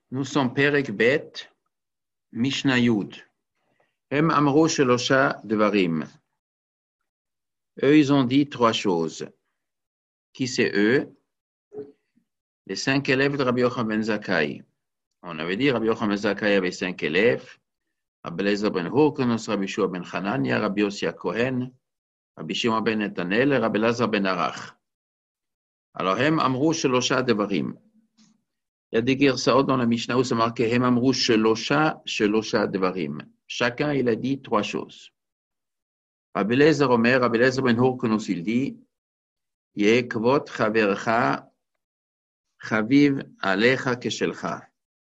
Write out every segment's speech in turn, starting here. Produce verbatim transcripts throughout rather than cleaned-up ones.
Nous sommes Perek Bet, Mishnah Yud. Hem Amro Shelosha Devarim. Eux, ils ont dit trois choses. Qui c'est eux? Les cinq élèves de Rabbi Yochanan ben Zakkai. On avait dit Rabbi Yochanan ben Zakkai avait cinq élèves. Rabbi Eliezer ben Hurkenus, Rabbi Shua ben Hanania, Rabbi Yossi Kohen, Rabbi Shimon ben Netanel et Rabbi Elazar ben Arach. Alors, Hem Amro Shelosha Devarim. Il y a des guersaot dans la Mishnah où c'est marqué Hem Amru Shelosha Shelosha Devarim. Chacun, il a dit trois choses. Rabbi Eliezer Omer, Rabbi Eliezer ben Hurkenus, il dit Yeh kvot chavercha chaviv alecha keshelcha.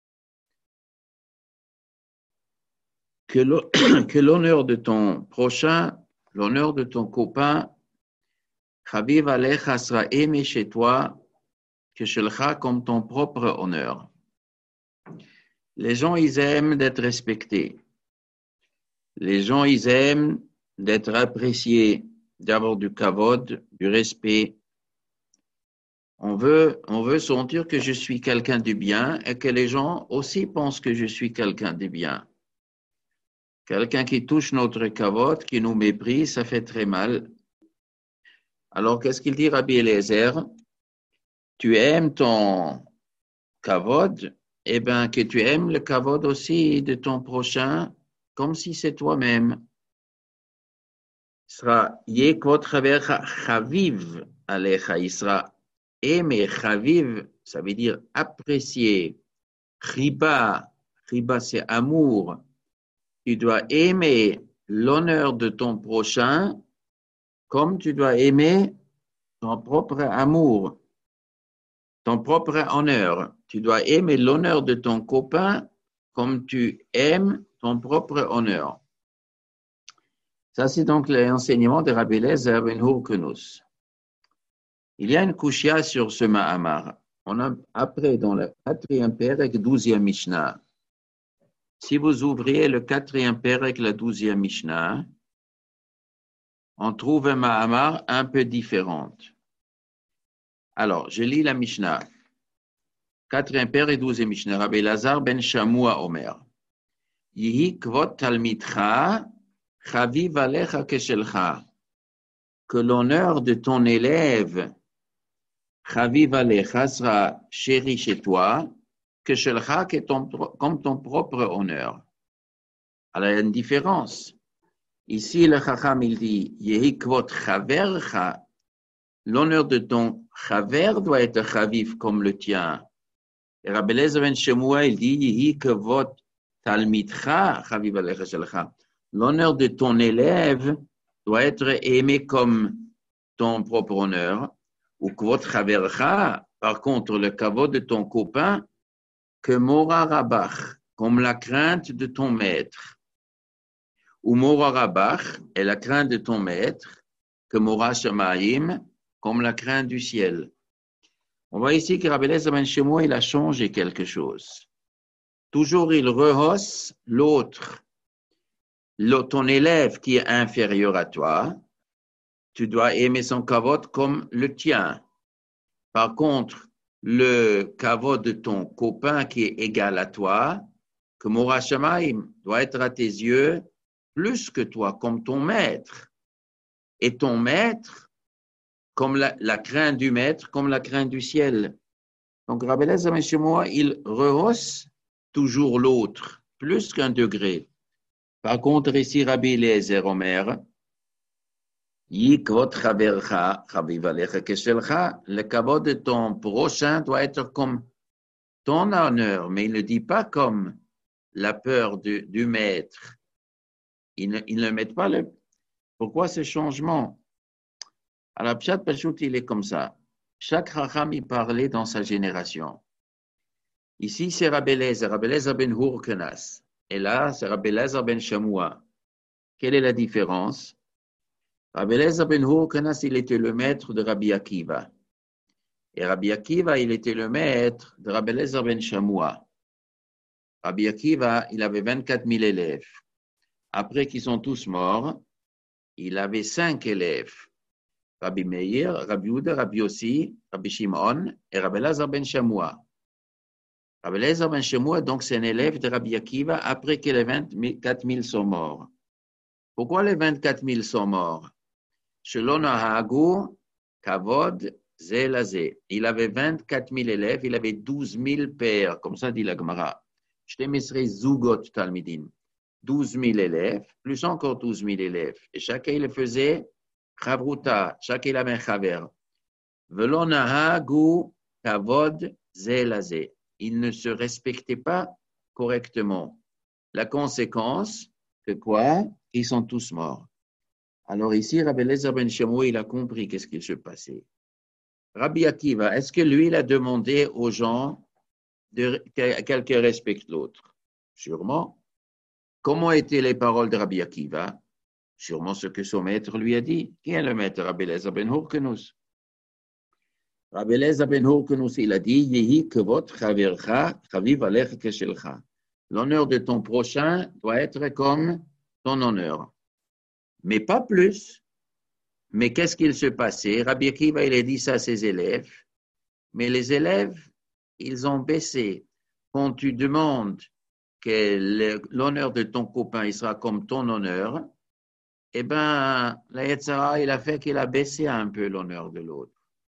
Que l'honneur de ton prochain, l'honneur de ton copain, chaviv alecha sera aimé chez toi, keshelcha comme ton propre honneur. Les gens, ils aiment d'être respectés. Les gens, ils aiment d'être appréciés, d'avoir du kavod, du respect. On veut, on veut sentir que je suis quelqu'un de bien et que les gens aussi pensent que je suis quelqu'un de bien. Quelqu'un qui touche notre kavod, qui nous méprise, ça fait très mal. Alors, qu'est-ce qu'il dit, Rabbi Eliezer? Tu aimes ton kavod, eh bien, que tu aimes le kavod aussi de ton prochain, comme si c'est toi-même. Sera Yeh kvot chavercha chaviv alecha, il sera aimé, chaviv, ça veut dire apprécier. Chiba, chiba c'est amour. Tu dois aimer l'honneur de ton prochain comme tu dois aimer ton propre amour, ton propre honneur. Tu dois aimer l'honneur de ton copain comme tu aimes ton propre honneur. Ça, c'est donc l'enseignement de Rabbi Eliezer ben Hurkenus. Il y a une kushia sur ce Mahamar. On a après, dans le quatrième Perek, douzième Mishnah. Si vous ouvriez le quatrième Perek, la douzième Mishnah, on trouve un Mahamar un peu différent. Alors, je lis la Mishnah. Quatrième Perek, douzième Mishnah. Rabbi Elazar ben Shamua Omer. Yihi kvot talmidcha, chaviv alecha keshelcha. Que l'honneur de ton élève Chaviv alecha sera chéri chez toi, que shelcha comme ton propre honneur. Alors, il y a une différence. Ici, le Chacham, il dit, Yehi kvot chavercha, l'honneur de ton chaver doit être chaviv comme le tien. Et Rabbi Eliezer ben Shemua, il dit, Yehi kvot talmidcha, chaviv alecha shelcha. L'honneur de ton élève doit être aimé comme ton propre honneur. Ou kvot chavercha, par contre, le kavod de ton copain, que mora rabach, comme la crainte de ton maître. Ou mora rabach est la crainte de ton maître, que mora shamayim, comme la crainte du ciel. On voit ici que Rabbi Eliezer ben Shemua, il a changé quelque chose. Toujours, il rehausse l'autre. Ton élève qui est inférieur à toi, tu dois aimer son kavod comme le tien. Par contre, le kavod de ton copain qui est égal à toi, que Mora Shamaim doit être à tes yeux plus que toi, comme ton maître. Et ton maître, comme la, la crainte du maître, comme la crainte du ciel. Donc, Rabbi Eliezer ben Shemua, il rehausse toujours l'autre, plus qu'un degré. Par contre, ici, Rabbi Eliezer Omer, le kavod de ton prochain doit être comme ton honneur, mais il ne dit pas comme la peur du, du maître. Il ne, il ne met pas le... Pourquoi ce changement? Alors, Pshat Pachout, il est comme ça. Chaque Chacham, il parlait dans sa génération. Ici, c'est Rabbi Eliezer, Rabbi Eliezer ben Hurkenus. Et là, c'est Rabbi Eliezer ben Shamua. Quelle est la différence? Rabbi Eliezer ben Hurkenus, il était le maître de Rabbi Akiva. Et Rabbi Akiva, il était le maître de Rabbi Eliezer ben Shamua. Rabbi Akiva, il avait vingt-quatre mille élèves. Après qu'ils sont tous morts, il avait cinq élèves. Rabbi Meir, Rabbi Yehuda, Rabbi Yossi, Rabbi Shimon et Rabbi Elazar ben Shamua. Rabbi Eliezer ben Shemoua, donc, c'est un élève de Rabbi Akiva après que les vingt-quatre mille sont morts. Pourquoi les vingt-quatre mille sont morts? Shelo nahagu kavod ze la ze. Il avait vingt-quatre mille élèves, il avait douze mille pères, comme ça dit la Gemara. Shtemesrei zugot talmidim. douze mille élèves, plus encore douze mille élèves. Et chacun il faisait chavruta, chacun il avait un chaver. Velo nahagu kavod ze la ze. Ils ne se respectaient pas correctement. La conséquence, que quoi? Ils sont tous morts. Alors ici, Rabbi Eliezer ben Shemoua, il a compris qu'est-ce qui se passait. Rabbi Akiva, est-ce que lui, il a demandé aux gens de, que quelqu'un respecte l'autre? Sûrement. Comment étaient les paroles de Rabbi Akiva? Sûrement ce que son maître lui a dit. Qui est le maître? Rabbi Eliezer ben Hurkenus. Rabbi Eliezer ben Hurkenus, il a dit, Yehi kevot chavercha chaviv alech keshelcha. L'honneur de ton prochain doit être comme ton honneur. Mais pas plus. Mais qu'est-ce qu'il se passait? Rabbi Akiva, il a dit ça à ses élèves. Mais les élèves, ils ont baissé. Quand tu demandes que l'honneur de ton copain, il sera comme ton honneur, eh bien, la Yetzara, il a fait qu'il a baissé un peu l'honneur de l'autre.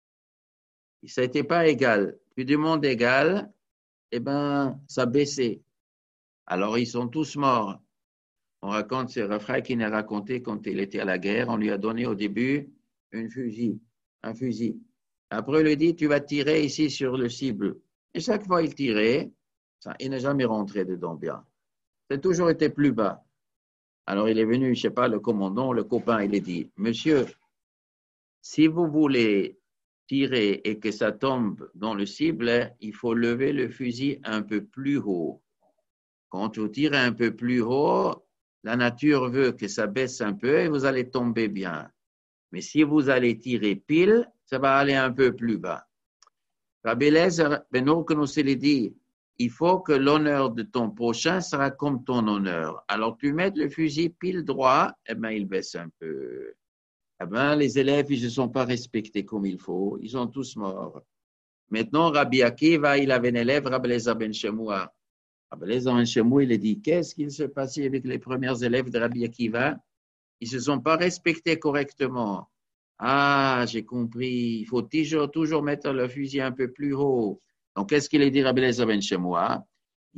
Ça n'était pas égal. Tu demandes égal, eh bien, ça baissait. Alors, ils sont tous morts. On raconte, c'est Raphaël qui nous a raconté quand il était à la guerre, on lui a donné au début un fusil, un fusil. Après, il lui dit, tu vas tirer ici sur le cible. Et chaque fois, il tirait, ça, il n'est jamais rentré dedans bien. Ça a toujours été plus bas. Alors, il est venu, je ne sais pas, le commandant, le copain, il a dit, monsieur, si vous voulez tirer et que ça tombe dans le cible, il faut lever le fusil un peu plus haut. Quand vous tirez un peu plus haut, la nature veut que ça baisse un peu et vous allez tomber bien. Mais si vous allez tirer pile, ça va aller un peu plus bas. Rabbi Eliezer ben Hurkenus il dit, il faut que l'honneur de ton prochain sera comme ton honneur. Alors tu mets le fusil pile droit, eh bien il baisse un peu. Eh bien les élèves, ils ne se sont pas respectés comme il faut, ils sont tous morts. Maintenant, Rabbi Akiva, il avait un élève, Rabbi Eliezer ben Shemoua. Rabbi Eliezer ben Shemoua, il a dit, qu'est-ce qu'il se passait avec les premiers élèves de Rabbi Akiva? Ils ne se sont pas respectés correctement. Ah, j'ai compris, il faut toujours, toujours mettre le fusil un peu plus haut. Donc, qu'est-ce qu'il a dit Rabbi Eliezer ben Shemoua?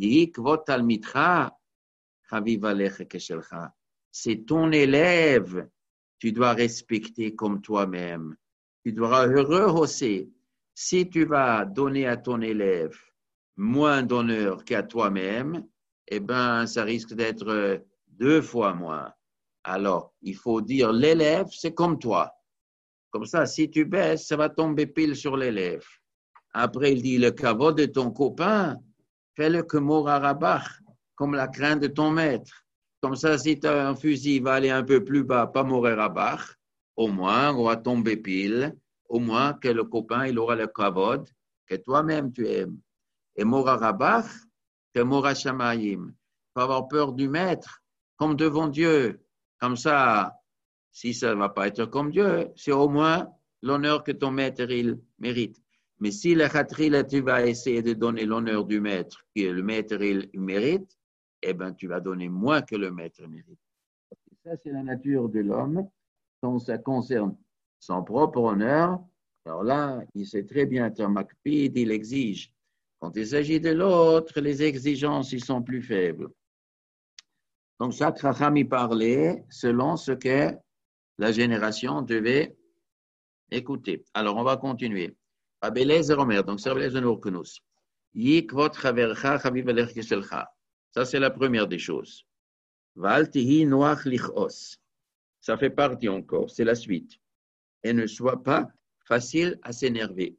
C'est ton élève, tu dois respecter comme toi-même. Tu dois rehausser. Si tu vas donner à ton élève moins d'honneur qu'à toi-même, eh bien, ça risque d'être deux fois moins. Alors, il faut dire l'élève, c'est comme toi. Comme ça, si tu baisses, ça va tomber pile sur l'élève. Après, il dit le caveau de ton copain, fais-le que Mora Rabach, comme la crainte de ton maître. Comme ça, si tu as un fusil, il va aller un peu plus bas, pas Mora Rabach. Au moins, on va tomber pile. Au moins que le copain, il aura le kavod que toi-même tu aimes. Et Mora Rabach, que Mora Shamayim. Il faut avoir peur du maître, comme devant Dieu. Comme ça, si ça ne va pas être comme Dieu, c'est au moins l'honneur que ton maître il mérite. Mais si le khatrila, tu vas essayer de donner l'honneur du maître que le maître il mérite, eh bien, tu vas donner moins que le maître mérite. Et ça, c'est la nature de l'homme. Quand ça concerne son propre honneur, alors là, il sait très bien, un makpid, il exige. Quand il s'agit de l'autre, les exigences, ils sont plus faibles. Donc, chaque Chacham y parlait selon ce que la génération devait écouter. Alors, on va continuer. Rabbi Eliezer Omer, donc c'est Rabbi Eliezer ben Hurkenus. Yikvot chavercha chaviv alech keshelcha. Ça, c'est la première des choses. Val tihi noach lichos. Ça fait partie encore, c'est la suite. Et ne sois pas facile à s'énerver.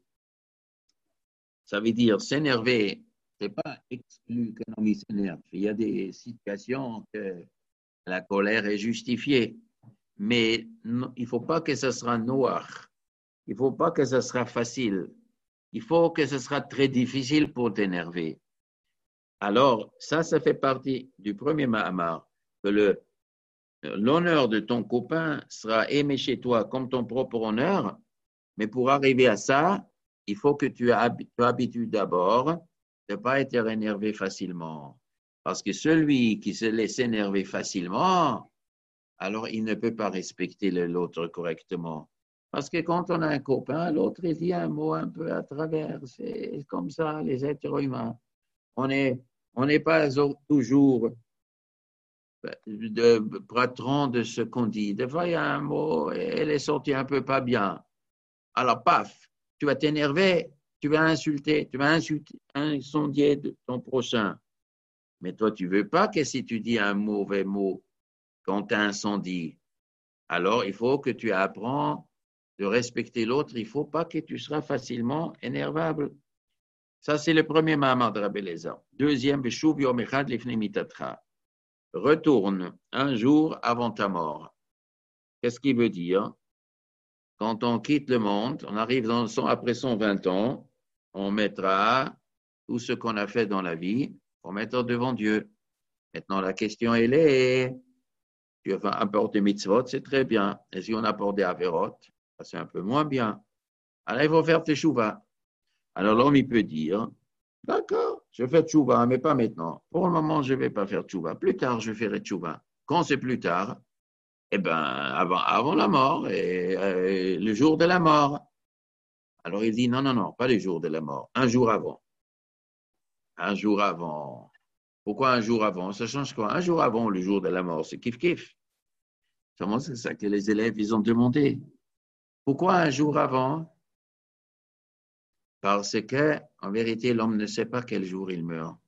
Ça veut dire s'énerver, ce n'est pas exclu qu'un homme s'énerve. Il y a des situations que la colère est justifiée. Mais non, il ne faut pas que ce soit noir. Il ne faut pas que ce soit facile. Il faut que ce sera très difficile pour t'énerver. Alors, ça, ça fait partie du premier Mahamar, que le, l'honneur de ton copain sera aimé chez toi comme ton propre honneur, mais pour arriver à ça, il faut que tu habitues d'abord de ne pas être énervé facilement. Parce que celui qui se laisse énerver facilement, alors il ne peut pas respecter l'autre correctement. Parce que quand on a un copain, l'autre il dit un mot un peu à travers. C'est comme ça, les êtres humains. On n'est on n'est pas toujours de patron de ce qu'on dit. Des fois, il y a un mot, elle est sortie un peu pas bien. Alors, paf, tu vas t'énerver, tu vas insulter, tu vas insulter, incendier ton prochain. Mais toi, tu ne veux pas que si tu dis un mauvais mot, qu'on t'incendie. Alors, il faut que tu apprends de respecter l'autre. Il ne faut pas que tu seras facilement énervable. Ça, c'est le premier maman de Rabbi Eliezer. Deuxième, Beshuv yom echad lifnei mitatra. Retourne un jour avant ta mort. Qu'est-ce qu'il veut dire? Quand on quitte le monde, on arrive dans son, après son vingt ans, on mettra tout ce qu'on a fait dans la vie, on mettra devant Dieu. Maintenant, la question, elle est, tu as apporté mitzvot, c'est très bien. Et si on apporte des averot, c'est un peu moins bien. Alors, il faut faire teshuva. Alors, l'homme, il peut dire, d'accord, je fais teshuva, mais pas maintenant. Pour le moment, je ne vais pas faire teshuva. Plus tard, je ferai teshuva. Quand c'est plus tard, eh bien, avant, avant la mort, et, et le jour de la mort. Alors, il dit, non, non, non, pas le jour de la mort, un jour avant. Un jour avant. Pourquoi un jour avant? Ça change quoi? Un jour avant le jour de la mort, c'est kiff-kiff. C'est ça que les élèves, ils ont demandé. Pourquoi un jour avant? Parce que, en vérité, l'homme ne sait pas quel jour il meurt.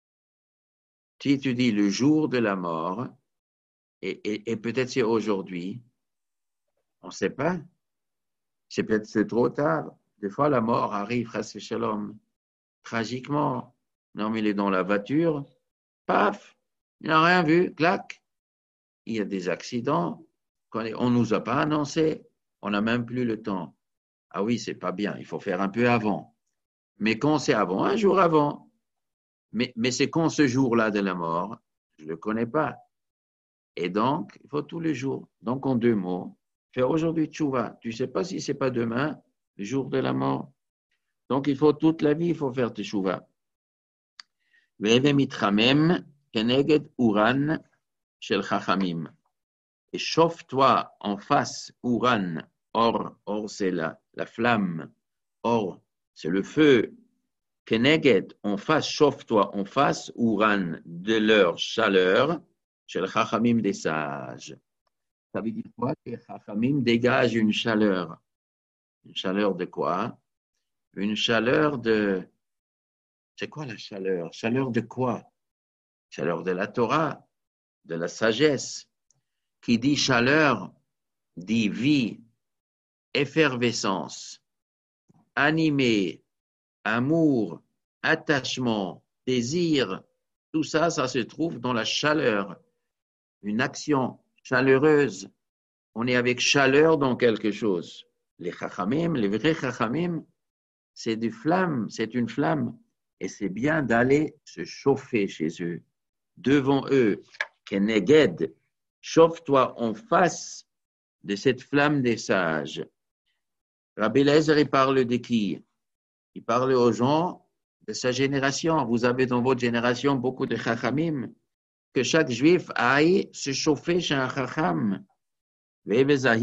Si tu dis le jour de la mort, et, et, et peut-être c'est aujourd'hui, on ne sait pas. C'est peut-être c'est trop tard. Des fois, la mort arrive, chas shalom, tragiquement. L'homme, il est dans la voiture, paf, il n'a rien vu, clac. Il y a des accidents, on ne nous a pas annoncé, on n'a même plus le temps. Ah oui, c'est pas bien, il faut faire un peu avant. Mais quand c'est avant, un jour avant. Mais, mais c'est quand ce jour-là de la mort, je ne le connais pas. Et donc, il faut tous les jours. Donc, en deux mots, faire aujourd'hui tchouva. Tu ne sais pas si ce n'est pas demain, le jour de la mort. Donc, il faut toute la vie, il faut faire tchouva. Veve mitramem keneged uran shel chachamim. Et chauffe-toi en face, uran, or, or c'est la, la flamme, or, c'est le feu. Keneged, en face, chauffe-toi en face, uran, de leur chaleur, chez le chachamim des sages. Ça veut dire quoi? Que les chachamim dégagent une chaleur. Une chaleur de quoi? Une chaleur de... C'est quoi la chaleur? Chaleur de quoi? Chaleur de la Torah, de la sagesse. Qui dit chaleur, dit vie, effervescence, animé, amour, attachement, désir. Tout ça, ça se trouve dans la chaleur. Une action chaleureuse. On est avec chaleur dans quelque chose. Les chachamim, les vrais chachamim, c'est du flamme, c'est une flamme. Et c'est bien d'aller se chauffer chez eux, devant eux. Keneged, chauffe-toi en face de cette flamme des sages. Rabbi Eliezer, il parle de qui? Il parle aux gens de sa génération. Vous avez dans votre génération beaucoup de chachamim. Que chaque juif aille se chauffer chez un chacham. Mais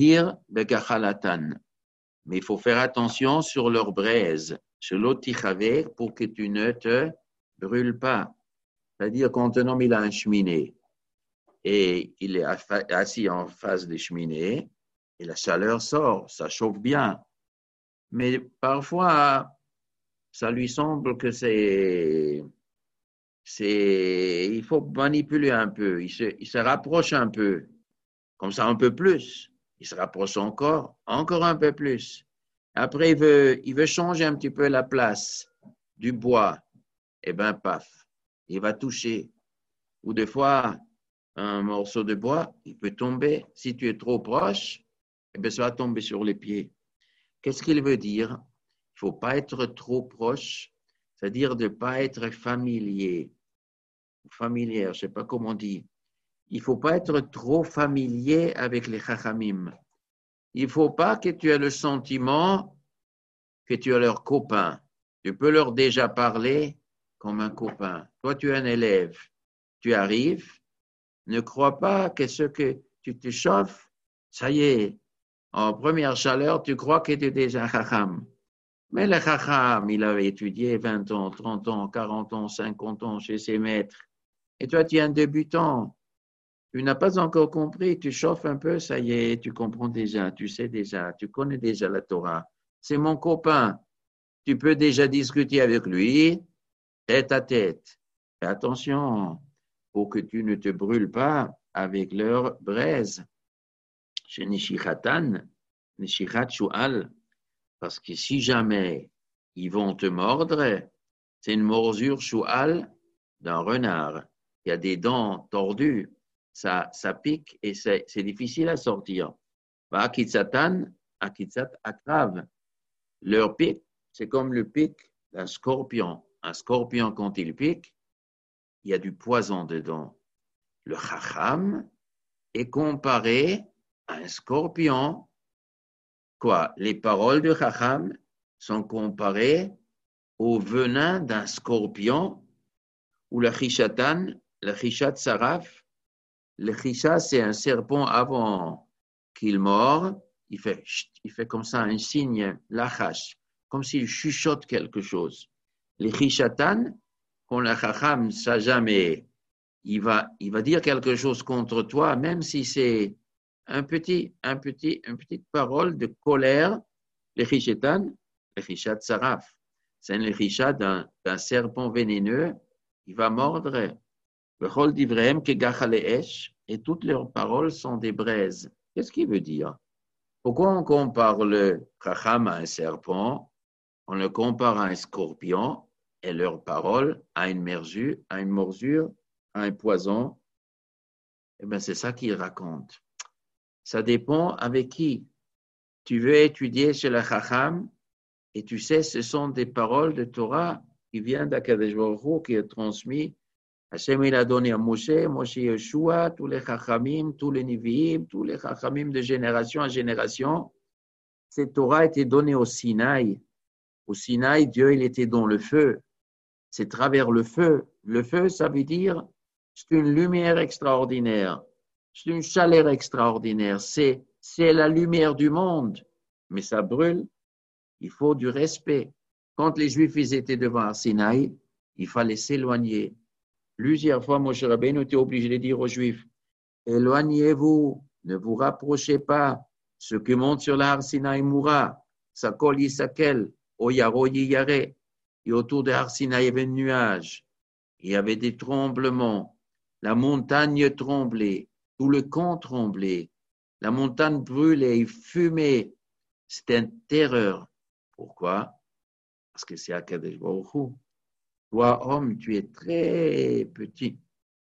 il faut faire attention sur leur braise, sur l'autre pour que tu ne te brûles pas. C'est-à-dire quand un homme il a un cheminée et il est assis en face des cheminées et la chaleur sort, ça chauffe bien. Mais parfois, ça lui semble que c'est... c'est il faut manipuler un peu, il se, il se rapproche un peu, comme ça un peu plus. Il se rapproche encore, encore un peu plus. Après, il veut, il veut changer un petit peu la place du bois. Eh bien, paf, il va toucher. Ou des fois, un morceau de bois, il peut tomber. Si tu es trop proche, eh bien, ça va tomber sur les pieds. Qu'est-ce qu'il veut dire? Il ne faut pas être trop proche, c'est-à-dire de ne pas être familier. Familière, je ne sais pas comment on dit. Il ne faut pas être trop familier avec les chachamim. Il ne faut pas que tu aies le sentiment que tu es leur copain. Tu peux leur déjà parler comme un copain. Toi, tu es un élève. Tu arrives. Ne crois pas que ce que tu te chauffes, ça y est, en première chaleur, tu crois que tu es déjà chacham. Mais le chacham, il avait étudié vingt ans, trente ans, quarante ans, cinquante ans chez ses maîtres. Et toi, tu es un débutant. Tu n'as pas encore compris, tu chauffes un peu, ça y est, tu comprends déjà, tu sais déjà, tu connais déjà la Torah. C'est mon copain. Tu peux déjà discuter avec lui, tête à tête. Et attention, pour que tu ne te brûles pas avec leur braise. Chez Nishichatan, Nishichat Shu'al, parce que si jamais ils vont te mordre, c'est une morsure Shu'al d'un renard. Il y a des dents tordues, ça, ça pique et c'est, c'est difficile à sortir. Akitsatan, Akitsat Akrav. Leur pic, c'est comme le pic d'un scorpion. Un scorpion, quand il pique, il y a du poison dedans. Le chacham est comparé à un scorpion. Quoi? Les paroles de chacham sont comparées au venin d'un scorpion ou le chishatan, le chishat saraf. Le chishat, c'est un serpent avant qu'il mord. Il fait, il fait comme ça un signe, lachash, comme s'il chuchote quelque chose. Les chishatan, quand le chacham, ça jamais, il va, il va dire quelque chose contre toi, même si c'est un petit, un petit, une petite parole de colère. Le chishetan, le chishat saraf, c'est le chishat d'un, d'un serpent vénéneux, il va mordre. Et toutes leurs paroles sont des braises. Qu'est-ce qu'il veut dire? Pourquoi on compare le chacham à un serpent, on le compare à un scorpion et leurs paroles à une morsure, à une morsure, à un poison? Eh bien, c'est ça qu'il raconte. Ça dépend avec qui tu veux étudier chez le chacham et tu sais, ce sont des paroles de Torah qui viennent d'Akadosh Baruch Hu, qui est transmis. Hachem, il a donné à Moshe, Moshe Yeshua, tous les chachamim, tous les niviim, tous les chachamim de génération en génération. Cette Torah a été donnée au Sinaï. Au Sinaï, Dieu, il était dans le feu. C'est travers le feu. Le feu, ça veut dire, c'est une lumière extraordinaire. C'est une chaleur extraordinaire. C'est, c'est la lumière du monde. Mais ça brûle. Il faut du respect. Quand les Juifs ils étaient devant Sinaï, il fallait s'éloigner. Plusieurs fois, Moshe Rabbeinu était obligé de dire aux Juifs, éloignez-vous, ne vous rapprochez pas. Ce qui monte sur l'Ar Sinaï mourra. Sakol Yisakel, Oyaro Yiyare. Et autour de l'Ar Sinaï, il y avait un nuage. Il y avait des tremblements. La montagne tremblait. Tout le camp tremblait. La montagne brûlait et fumait. C'était une terreur. Pourquoi? Parce que c'est Akadosh Baruch Hu. Toi, homme, tu es très petit,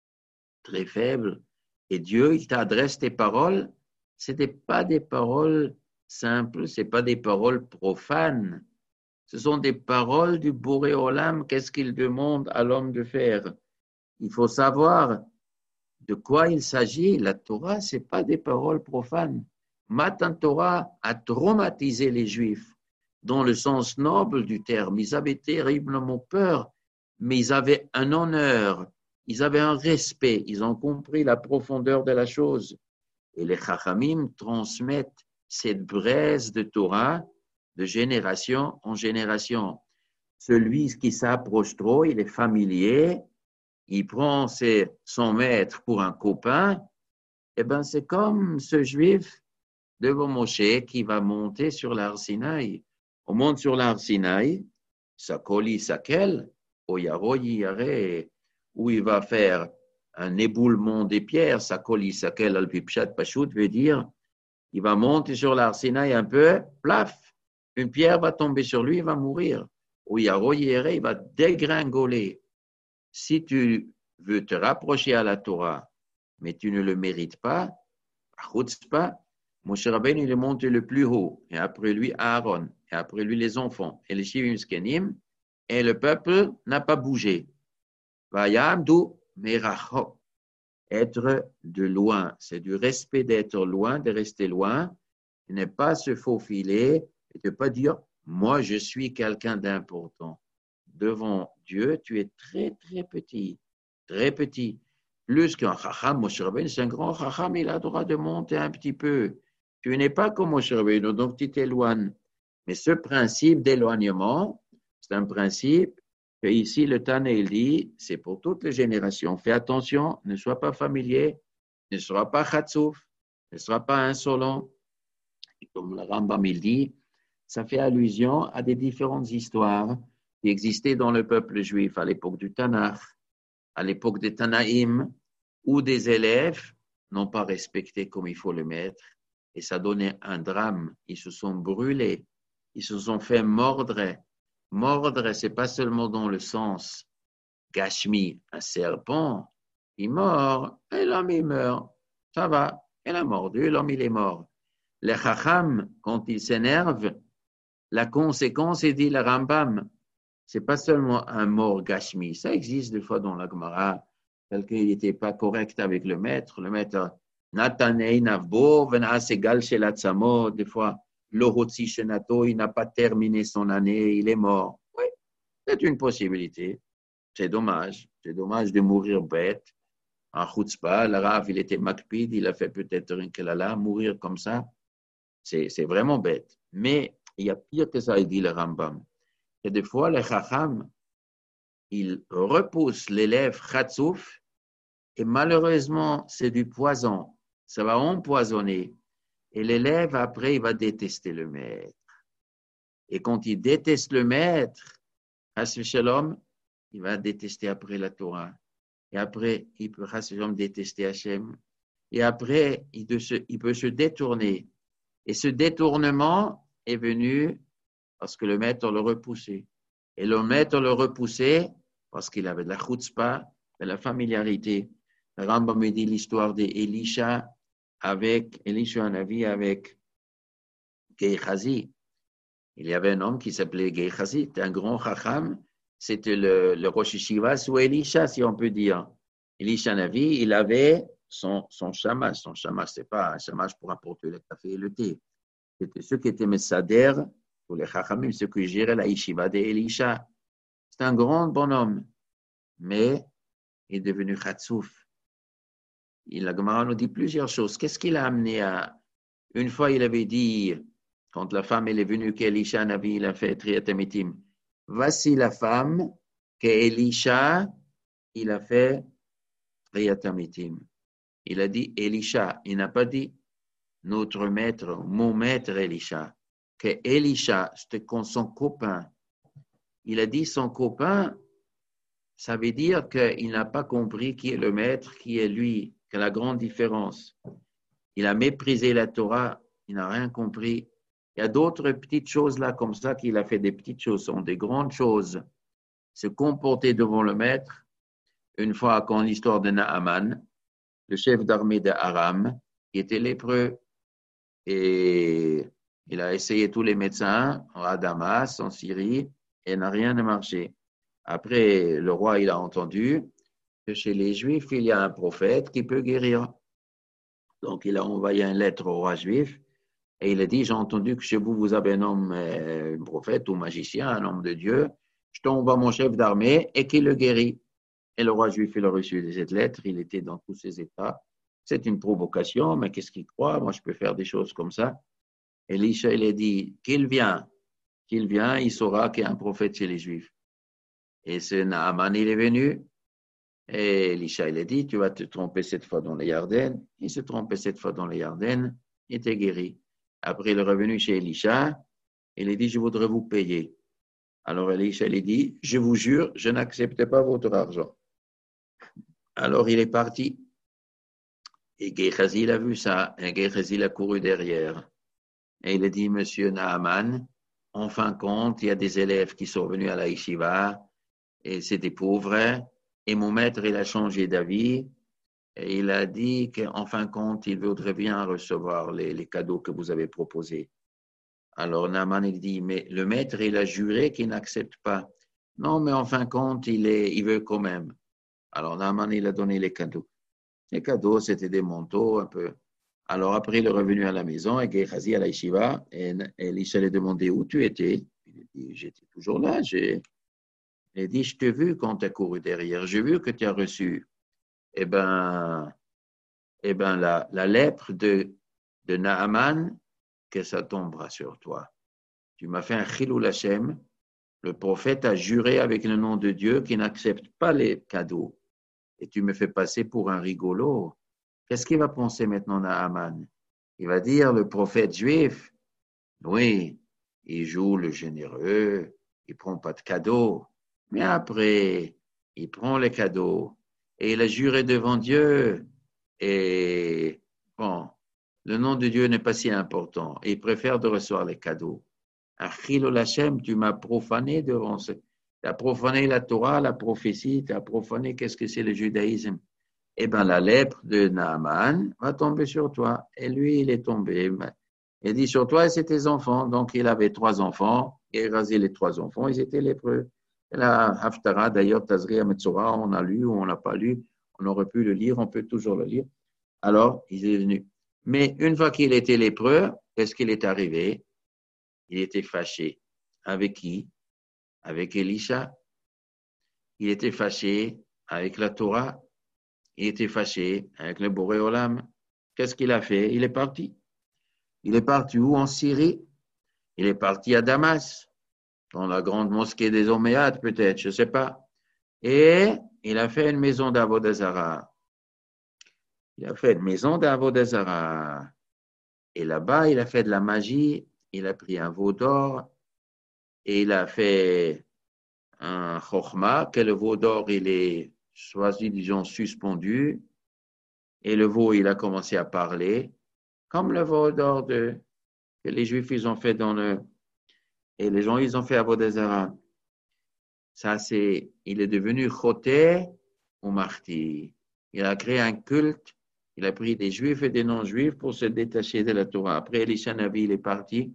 très faible, et Dieu, il t'adresse tes paroles. Ce n'étaient pas des paroles simples, ce n'est pas des paroles profanes. Ce sont des paroles du Boré Olam. Qu'est-ce qu'il demande à l'homme de faire? Il faut savoir de quoi il s'agit. La Torah, ce n'est pas des paroles profanes. Matan Torah a traumatisé les Juifs dans le sens noble du terme. Ils avaient terriblement peur, mais ils avaient un honneur, ils avaient un respect, ils ont compris la profondeur de la chose. Et les Chachamim transmettent cette braise de Torah de génération en génération. Celui qui s'approche trop, il est familier, il prend ses, son maître pour un copain, et bien c'est comme ce juif devant Moshe qui va monter sur l'Ar Sinaï. On monte sur l'Ar Sinaï, Sakoli Sakel, Oyaro Yiyare, où il va faire un éboulement des pierres. Sakoli Sakel al-Pipchat Pashut veut dire, il va monter sur l'Ar Sinaï un peu, plaf, une pierre va tomber sur lui, il va mourir. Oyaro Yiyare, il va dégringoler. Si tu veux te rapprocher à la Torah, mais tu ne le mérites pas, pas, Moshe Rabbeinu, il est monté le plus haut, et après lui Aaron, et après lui les enfants, et les Shivim Skenim, et le peuple n'a pas bougé. Vayamdu merachok, être de loin, c'est du respect d'être loin, de rester loin, et ne pas se faufiler, et de ne pas dire, moi je suis quelqu'un d'important. devant Dieu, tu es très, très petit, très petit. Plus qu'un chacham, Moshe Rabbeinu, c'est un grand chacham, il a le droit de monter un petit peu. Tu n'es pas comme Moshe Rabbeinu, donc tu t'éloignes. Mais ce principe d'éloignement, c'est un principe que ici le Tana il dit, c'est pour toutes les générations. Fais attention, ne sois pas familier, ne sois pas chatsouf, ne sois pas insolent. Et comme le Rambam il dit, ça fait allusion à des différentes histoires qui existaient dans le peuple juif à l'époque du Tanakh, à l'époque des Tanaïm, où des élèves n'ont pas respecté comme il faut le maître, et ça donnait un drame. Ils se sont brûlés, ils se sont fait mordre. Mordre, c'est pas seulement dans le sens gashmi, un serpent, il mord, et l'homme il meurt. Ça va, il a mordu, l'homme il est mort. Les chacham, quand ils s'énervent, la conséquence est dit le Rambam. C'est pas seulement un mort gashmi. Ça existe des fois dans la Gemara. Quelqu'un n'était pas correct avec le maître. Le maître, Natanei Navbo, Venasegal Shelatzamo. Des fois, Lohotsi Shenato, il n'a pas terminé son année, il est mort. Oui, c'est une possibilité. C'est dommage. C'est dommage de mourir bête. En chutzpah, le Rav, il était makpid, il a fait peut-être une kelala, mourir comme ça. C'est, c'est vraiment bête. Mais il y a pire que ça, il dit le Rambam. Et des fois, les chacham, ils repoussent l'élève chatsouf et malheureusement, c'est du poison. Ça va empoisonner. Et l'élève, après, il va détester le maître. Et quand il déteste le maître, Chas v'shalom, il va détester après la Torah. Et après, il peut Chas v'shalom détester Hachem. Et après, il, de se, il peut se détourner. Et ce détournement est venu parce que le maître le repoussait. Et le maître le repoussait parce qu'il avait de la chutzpah, de la familiarité. Le Rambam me dit l'histoire d'Elisha avec, Elisha Hanavi avec Gehazi. Il y avait un homme qui s'appelait Gehazi, c'était un grand chacham, c'était le, le Rosh Yeshiva sous Elisha, si on peut dire. Elisha Hanavi, il avait son, son shamash. Son shamash, c'est pas un shamash pour apporter le café et le thé. C'était ceux qui étaient messader pour les chachamim, ceux qui géraient la yeshiva d'Elisha. C'est un grand bonhomme, mais il est devenu chatsouf. La Gemara nous dit plusieurs choses. Qu'est-ce qu'il a amené à... Une fois, il avait dit, quand la femme elle est venue qu'Elisha Navi, il a fait triatamitim. Voici la femme qu'Elisha, il a fait triatamitim. Il a dit Elisha, il n'a pas dit notre maître, mon maître Elisha. Que Elisha, c'était son copain. Il a dit son copain, ça veut dire qu'il n'a pas compris qui est le maître, qui est lui, que la grande différence. Il a méprisé la Torah, il n'a rien compris. Il y a d'autres petites choses là comme ça qu'il a fait des petites choses, sont des grandes choses. Se comporter devant le maître. Une fois, quand l'histoire de Naaman, le chef d'armée d'Aram, qui était lépreux, et il a essayé tous les médecins à Damas, en Syrie, et n'a rien marché. Après, le roi, il a entendu que chez les Juifs, il y a un prophète qui peut guérir. Donc, il a envoyé une lettre au roi juif et il a dit, j'ai entendu que chez vous, vous avez un homme, un prophète ou magicien, un homme de Dieu. Je t'envoie mon chef d'armée et qu'il le guérit. Et le roi juif, il a reçu cette lettre. Il était dans tous ses états. C'est une provocation, mais qu'est-ce qu'il croit? Moi, je peux faire des choses comme ça. Elisha, il a dit, qu'il vient, qu'il vient, il saura qu'il y a un prophète chez les Juifs. Et ce Naaman, il est venu. Et Elisha, il a dit, tu vas te tromper cette fois dans les Yardennes. Il se trompait cette fois dans les Yardennes. Il était guéri. Après, il est revenu chez Elisha. Il a dit, je voudrais vous payer. Alors Elisha, il a dit, je vous jure, je n'accepte pas votre argent. Alors, il est parti. Et Gehazi, il a vu ça. Et Gehazi, il a couru derrière. Et il a dit, monsieur Naaman, en fin de compte, il y a des élèves qui sont venus à la yeshiva et c'est des pauvres. Et mon maître, il a changé d'avis. Et il a dit qu'en fin de compte, il voudrait bien recevoir les, les cadeaux que vous avez proposés. Alors Naaman, il dit, mais le maître, il a juré qu'il n'accepte pas. Non, mais en fin de compte, il, est, il veut quand même. Alors Naaman, il a donné les cadeaux. Les cadeaux, c'était des manteaux un peu. Alors après, il est revenu à la maison et Gehazi à la yeshiva. Et Elisha lui a demandé où tu étais. Il a dit, j'étais toujours là. J'ai... Il dit, je t'ai vu quand tu as couru derrière, j'ai vu que tu as reçu. Eh bien, eh ben, la, la lèpre de, de Naaman, que ça tombera sur toi. Tu m'as fait un chilul Hashem. Le prophète a juré avec le nom de Dieu qu'il n'accepte pas les cadeaux. Et tu me fais passer pour un rigolo. Qu'est-ce qu'il va penser maintenant Naaman? Il va dire, le prophète juif, oui, il joue le généreux, il ne prend pas de cadeaux. Mais après, il prend les cadeaux. Et il a juré devant Dieu. Et bon, le nom de Dieu n'est pas si important. Et il préfère de recevoir les cadeaux. Achilul Hashem, tu m'as profané devant ce. Tu as profané la Torah, la prophétie, tu as profané qu'est-ce que c'est le judaïsme. Eh bien, la lèpre de Naaman va tomber sur toi. Et lui, il est tombé. Il dit sur toi et c'est tes enfants. Donc, il avait trois enfants. Il a rasé les trois enfants. Ils étaient lépreux. Et la Haftara, d'ailleurs, Tazria Metzora, on a lu ou on n'a pas lu. On aurait pu le lire, on peut toujours le lire. Alors, il est venu. Mais une fois qu'il était lépreux, qu'est-ce qu'il est arrivé? Il était fâché. Avec qui? Avec Elisha. Il était fâché avec la Torah. Il était fâché avec le Boré Olam. Qu'est-ce qu'il a fait? Il est parti. Il est parti où? En Syrie. Il est parti à Damas, dans la grande mosquée des Omeyyades, peut-être, je ne sais pas. Et il a fait une maison d'Avodazara. Il a fait une maison d'Avodazara. Et là-bas, il a fait de la magie. Il a pris un veau d'or. Et il a fait un chokhma, que le veau d'or, il est choisi, disons, suspendu. Et le veau, il a commencé à parler, comme le veau d'or de, que les Juifs, ils ont fait dans le... Et les gens, ils ont fait à Vodazara. Ça, c'est... Il est devenu choté ou martyr. Il a créé un culte. Il a pris des Juifs et des non-Juifs pour se détacher de la Torah. Après, Elisha Navi, il est parti.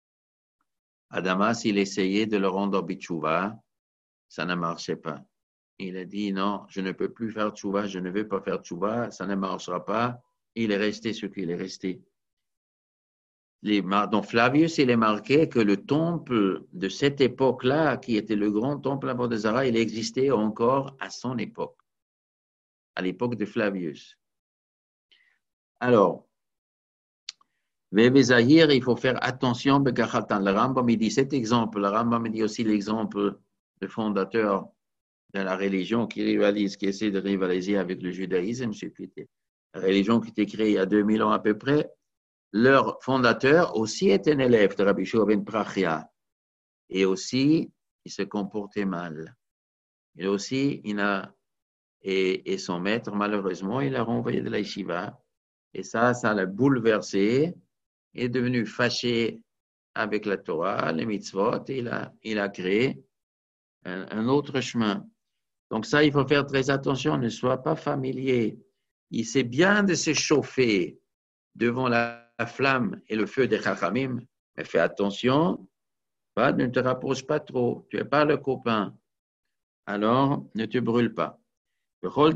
À Damas, il essayait de le rendre bitchouva. Ça ne marchait pas. Il a dit, non, je ne peux plus faire tchouva, je ne veux pas faire tchouva, ça ne marchera pas. Il est resté ce qu'il est resté. Les, donc Flavius, il est marqué que le temple de cette époque-là, qui était le grand temple à Vodazara, il existait encore à son époque, à l'époque de Flavius. Alors, Veve Zahir, il faut faire attention, le Rambam, il dit cet exemple, le Rambam dit aussi l'exemple du fondateur de la religion qui rivalise, qui essaie de rivaliser avec le judaïsme, ce qui était la religion qui était créée il y a deux mille ans à peu près. Leur fondateur aussi est un élève de Rabbi Shua ben Prachia. Et aussi, il se comportait mal. Et aussi, il a, et, et son maître, malheureusement, il l'a renvoyé de la yeshiva. Et ça, ça l'a bouleversé. Il est devenu fâché avec la Torah, les mitzvot, et il a, il a créé un, un autre chemin. Donc ça, il faut faire très attention, ne sois pas familier. Il sait bien de se chauffer devant la, la flamme et le feu des chachamim, mais fais attention, pas, ne te rapproche pas trop, tu n'es pas le copain. Alors, ne te brûle pas. Toutes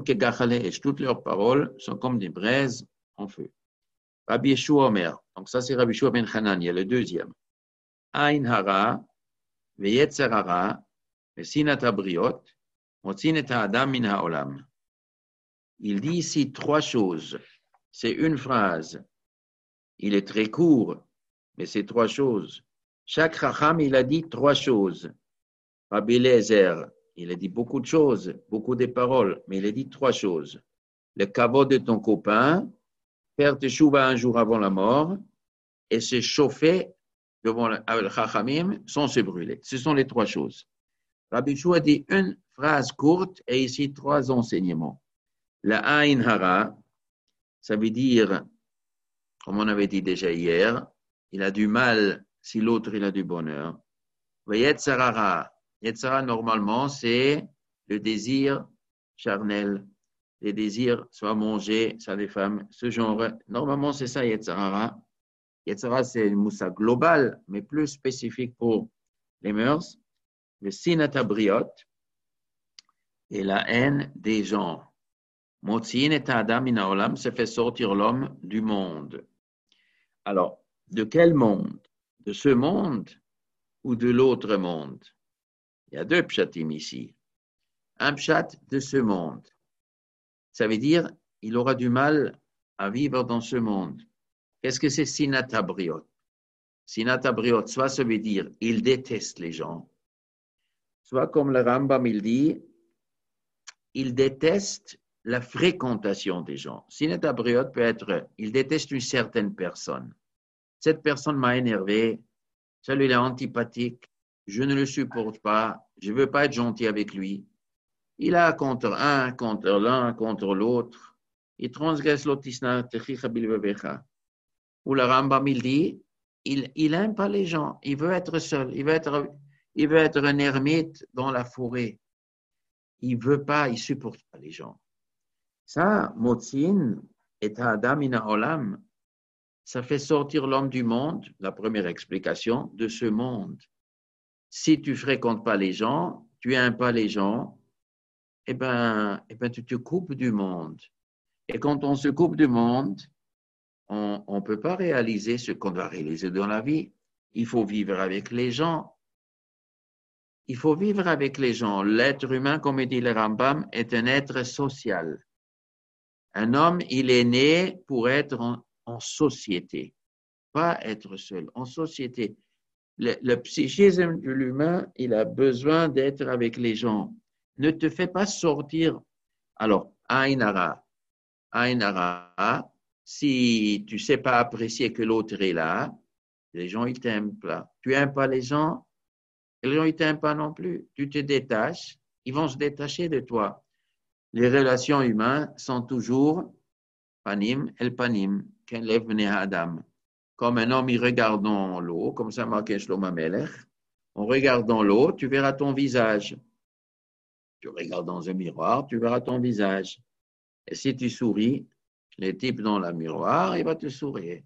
leurs paroles sont comme des braises en feu. Rabbi Yeshua Omer, donc ça c'est Rabbi Yeshua ben Hanania, le deuxième. Ain hara, veyetzer hara, vesinat habriot, motzin et ha'adam min ha'olam. Il dit ici trois choses. C'est une phrase. Il est très court, mais c'est trois choses. Chaque Chacham, il a dit trois choses. Rabbi Eliezer, il a dit beaucoup de choses, beaucoup de paroles, mais il a dit trois choses. Le kavod de ton copain, faire teshuva un jour avant la mort, et se chauffer devant le Chachamim sans se brûler. Ce sont les trois choses. Rabbi Shua dit une phrase courte et ici trois enseignements. La Ain Hara, ça veut dire, comme on avait dit déjà hier, il a du mal si l'autre il a du bonheur. Yetzara, Yetzara normalement c'est le désir charnel, les désirs soit manger, soit des femmes, ce genre. Normalement c'est ça Yetzara. Yetzara c'est une moussa globale, mais plus spécifique pour les mœurs. Le sinata briot et la haine des gens. Motsin et Adam in haolam, ça fait sortir l'homme du monde. Alors, de quel monde? De ce monde ou de l'autre monde? Il y a deux pshatim ici. Un pshat de ce monde. Ça veut dire, il aura du mal à vivre dans ce monde. Qu'est-ce que c'est sinat habriot? Sinat habriot, soit ça veut dire, il déteste les gens, soit comme le Rambam, il dit, il déteste la fréquentation des gens. Sinat habriot peut être, il déteste une certaine personne. Cette personne m'a énervé, celui-là est antipathique, je ne le supporte pas, je ne veux pas être gentil avec lui. Il a contre un, contre l'un, contre l'autre. Il transgresse l'autisna, où le Rambam, il dit, il, il n'aime pas les gens, il veut être seul, il veut être, il veut être un ermite dans la forêt. Il ne veut pas, il ne supporte pas les gens. Ça, Motzin et Adam ina olam, ça fait sortir l'homme du monde, la première explication, de ce monde. Si tu ne fréquentes pas les gens, tu n'aimes pas les gens, eh bien, eh ben, tu te coupes du monde. Et quand on se coupe du monde, on ne peut pas réaliser ce qu'on doit réaliser dans la vie. Il faut vivre avec les gens. Il faut vivre avec les gens. L'être humain, comme dit le Rambam, est un être social. Un homme, il est né pour être en, en société, pas être seul, en société. Le, le psychisme de l'humain, il a besoin d'être avec les gens. Ne te fais pas sortir. Alors, Ainara, Ainara, si tu ne sais pas apprécier que l'autre est là, les gens, ils t'aiment pas. Tu n'aimes pas les gens, les gens, ils ne t'aiment pas non plus. Tu te détaches, ils vont se détacher de toi. Les relations humaines sont toujours panim el panim, qu'un lève Adam. Comme un homme, il regarde dans l'eau, comme ça marqué Shlomo Amelech. En regardant l'eau, tu verras ton visage. Tu regardes dans un miroir, tu verras ton visage. Et si tu souris, le type dans le miroir, il va te sourire.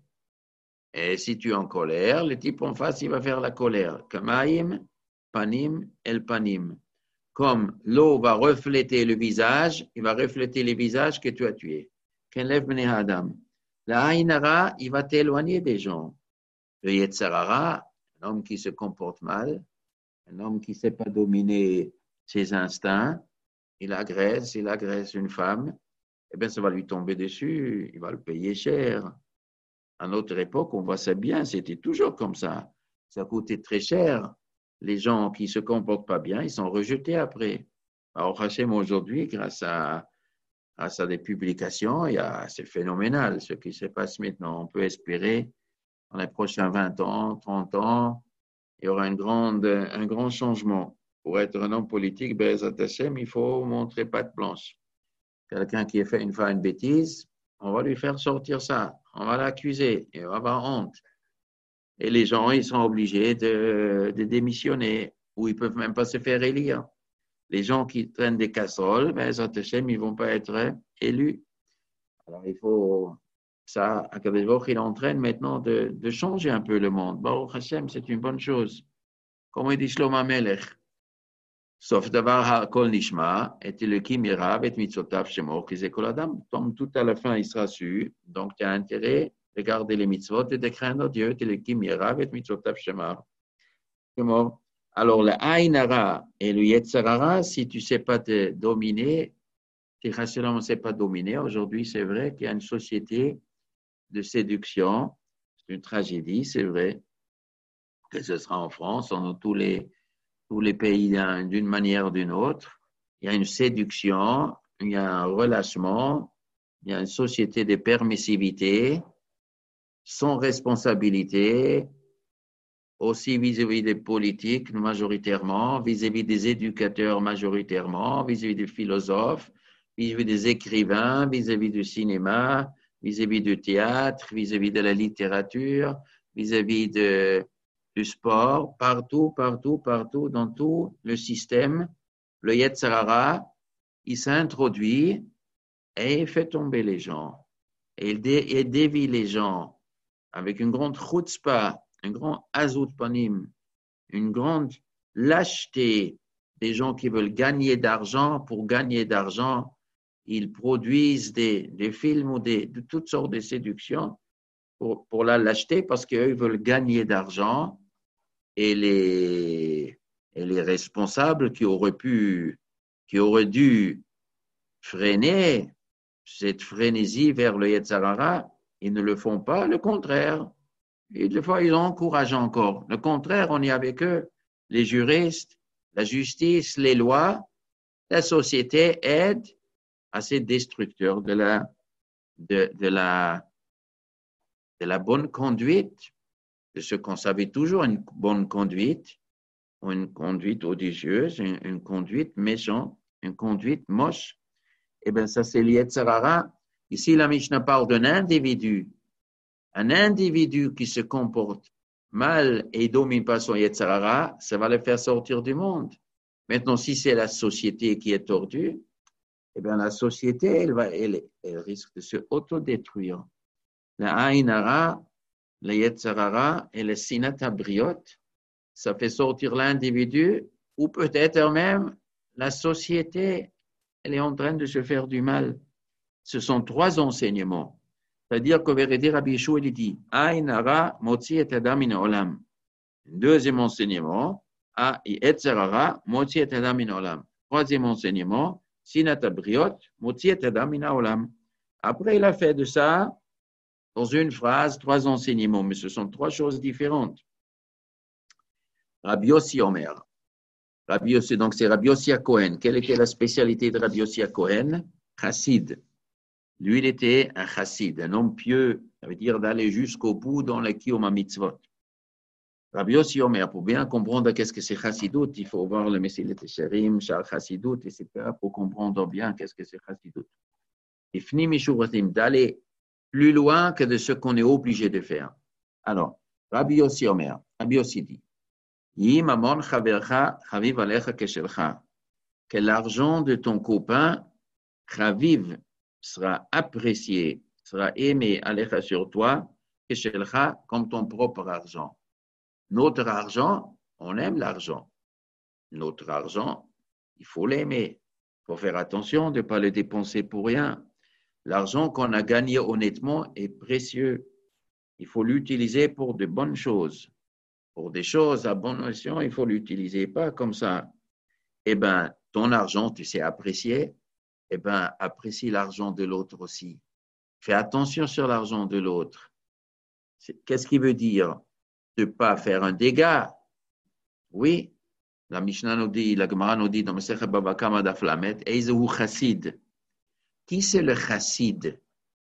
Et si tu es en colère, le type en face, il va faire la colère. Kamaim, panim, el panim. Comme l'eau va refléter le visage, il va refléter le visage que tu as tué. Kenlev bnei Adam. La Ainara, il va t'éloigner des gens. Le Yetzarara, un homme qui se comporte mal, un homme qui ne sait pas dominer ses instincts, il agresse, il agresse une femme, eh bien, ça va lui tomber dessus, il va le payer cher. À notre époque, on voit ça bien, c'était toujours comme ça. Ça coûtait très cher. Les gens qui ne se comportent pas bien, ils sont rejetés après. Alors, Hachem, aujourd'hui, grâce à, grâce à des publications, il y a, c'est phénoménal ce qui se passe maintenant. On peut espérer, dans les prochains vingt ans, trente ans, il y aura une grande, un grand changement. Pour être un homme politique, Be'ezrat Hashem, il faut montrer patte blanche. Quelqu'un qui a fait une fois une bêtise, on va lui faire sortir ça. On va l'accuser. Il va avoir honte. Et les gens, ils sont obligés de, de démissionner ou ils ne peuvent même pas se faire élire. Les gens qui traînent des casseroles, Be'ezrat Hashem, ils ne vont pas être élus. Alors, il faut... Ça, Akadosh Baruch Hu, il entraîne maintenant de, de changer un peu le monde. Baruch Hashem, c'est une bonne chose. Comme il dit Shlomo Amelech. Sauf d'avoir hakol nishma, et le kimira, et mitzotav shemor, qui kol adam. Donc, tout à la fin, il sera su. Donc, tu as intérêt de garder les mitzvot et de craindre Dieu, et le kimira, et mitzotav shemor. Alors, le ainara et le yetzarara, si tu ne sais pas te dominer, si rationnellement on ne sait pas dominer, aujourd'hui, c'est vrai qu'il y a une société de séduction. C'est une tragédie, c'est vrai, que ce sera en France, dans tous les tous les pays d'une manière ou d'une autre. Il y a une séduction, il y a un relâchement, il y a une société de permissivité, sans responsabilité, aussi vis-à-vis des politiques majoritairement, vis-à-vis des éducateurs majoritairement, vis-à-vis des philosophes, vis-à-vis des écrivains, vis-à-vis du cinéma, vis-à-vis du théâtre, vis-à-vis de la littérature, vis-à-vis de du sport, partout, partout, partout, dans tout le système, le Yetzirara, il s'introduit et il fait tomber les gens. Et il, dé, il dévie les gens avec une grande chutzpah, un grand azout panim, une grande lâcheté des gens qui veulent gagner d'argent. Pour gagner d'argent, ils produisent des, des films ou des, de toutes sortes de séductions pour, pour la lâcheté parce qu'eux veulent gagner d'argent. Et les, Et les responsables qui auraient pu, qui auraient dû freiner cette frénésie vers le Yetzer Hara, ils ne le font pas, le contraire. Et des fois, ils encouragent encore. Le contraire, on est avec eux, les juristes, la justice, les lois, la société aide à ces destructeurs de la, de, de la, de la bonne conduite, de ce qu'on savait toujours, une bonne conduite, ou une conduite odieuse, une, une conduite méchante, une conduite moche. Eh bien, ça, c'est l'Yetzer Hara. Ici, la Mishnah parle d'un individu. Un individu qui se comporte mal et domine pas son Yetzer Hara, ça va le faire sortir du monde. Maintenant, si c'est la société qui est tordue, eh bien, la société, elle, va, elle, elle risque de se autodétruire. La Aïn Hara, le Yetzer Hara et le Sinat Habriot, ça fait sortir l'individu ou peut-être même la société, elle est en train de se faire du mal. Ce sont trois enseignements. C'est-à-dire qu'au vérité, Rabbi Yeshua, il dit Aïn Hara motzi et adam min olam. Deuxième enseignement, Yetzer Hara motzi et adam min olam. Troisième enseignement, Sinat Habriot motzi et adam min olam. Après, il a fait de ça, dans une phrase, trois enseignements, mais ce sont trois choses différentes. Rabbi Yossi Omer. Rabbi Yossi, donc c'est Rabbi Yossi HaKohen. Quelle était la spécialité de Rabbi Yossi HaKohen? Chassid. Lui, il était un chassid, un homme pieux, ça veut dire d'aller jusqu'au bout dans le Kiyum HaMitzvot. Rabbi Yossi Omer, pour bien comprendre qu'est-ce que c'est chassidout, il faut voir le Mesilat Yesharim, Shar Chassidout, et cetera, pour comprendre bien qu'est-ce que c'est chassidout. Ifni Mishuratim, d'aller plus loin que de ce qu'on est obligé de faire. Alors, Rabbi Yossi Omer, Rabbi Yossi dit, Yim amon chavercha chaviv alecha keshelcha, que l'argent de ton copain, chaviv, sera apprécié, sera aimé alecha sur toi, keshelcha, comme ton propre argent. Notre argent, on aime l'argent. Notre argent, il faut l'aimer. Il faut faire attention de ne pas le dépenser pour rien. L'argent qu'on a gagné honnêtement est précieux. Il faut l'utiliser pour de bonnes choses. Pour des choses à bonne notion, il faut l'utiliser, pas comme ça. Eh bien, ton argent, tu sais apprécier, eh bien, apprécie l'argent de l'autre aussi. Fais attention sur l'argent de l'autre. Qu'est-ce qui veut dire? De ne pas faire un dégât. Oui, la Mishnah nous dit, la Gemara nous dit dans Masechet Bava Kama Daf Lamed, Eizehu chassid. Qui c'est le chassid?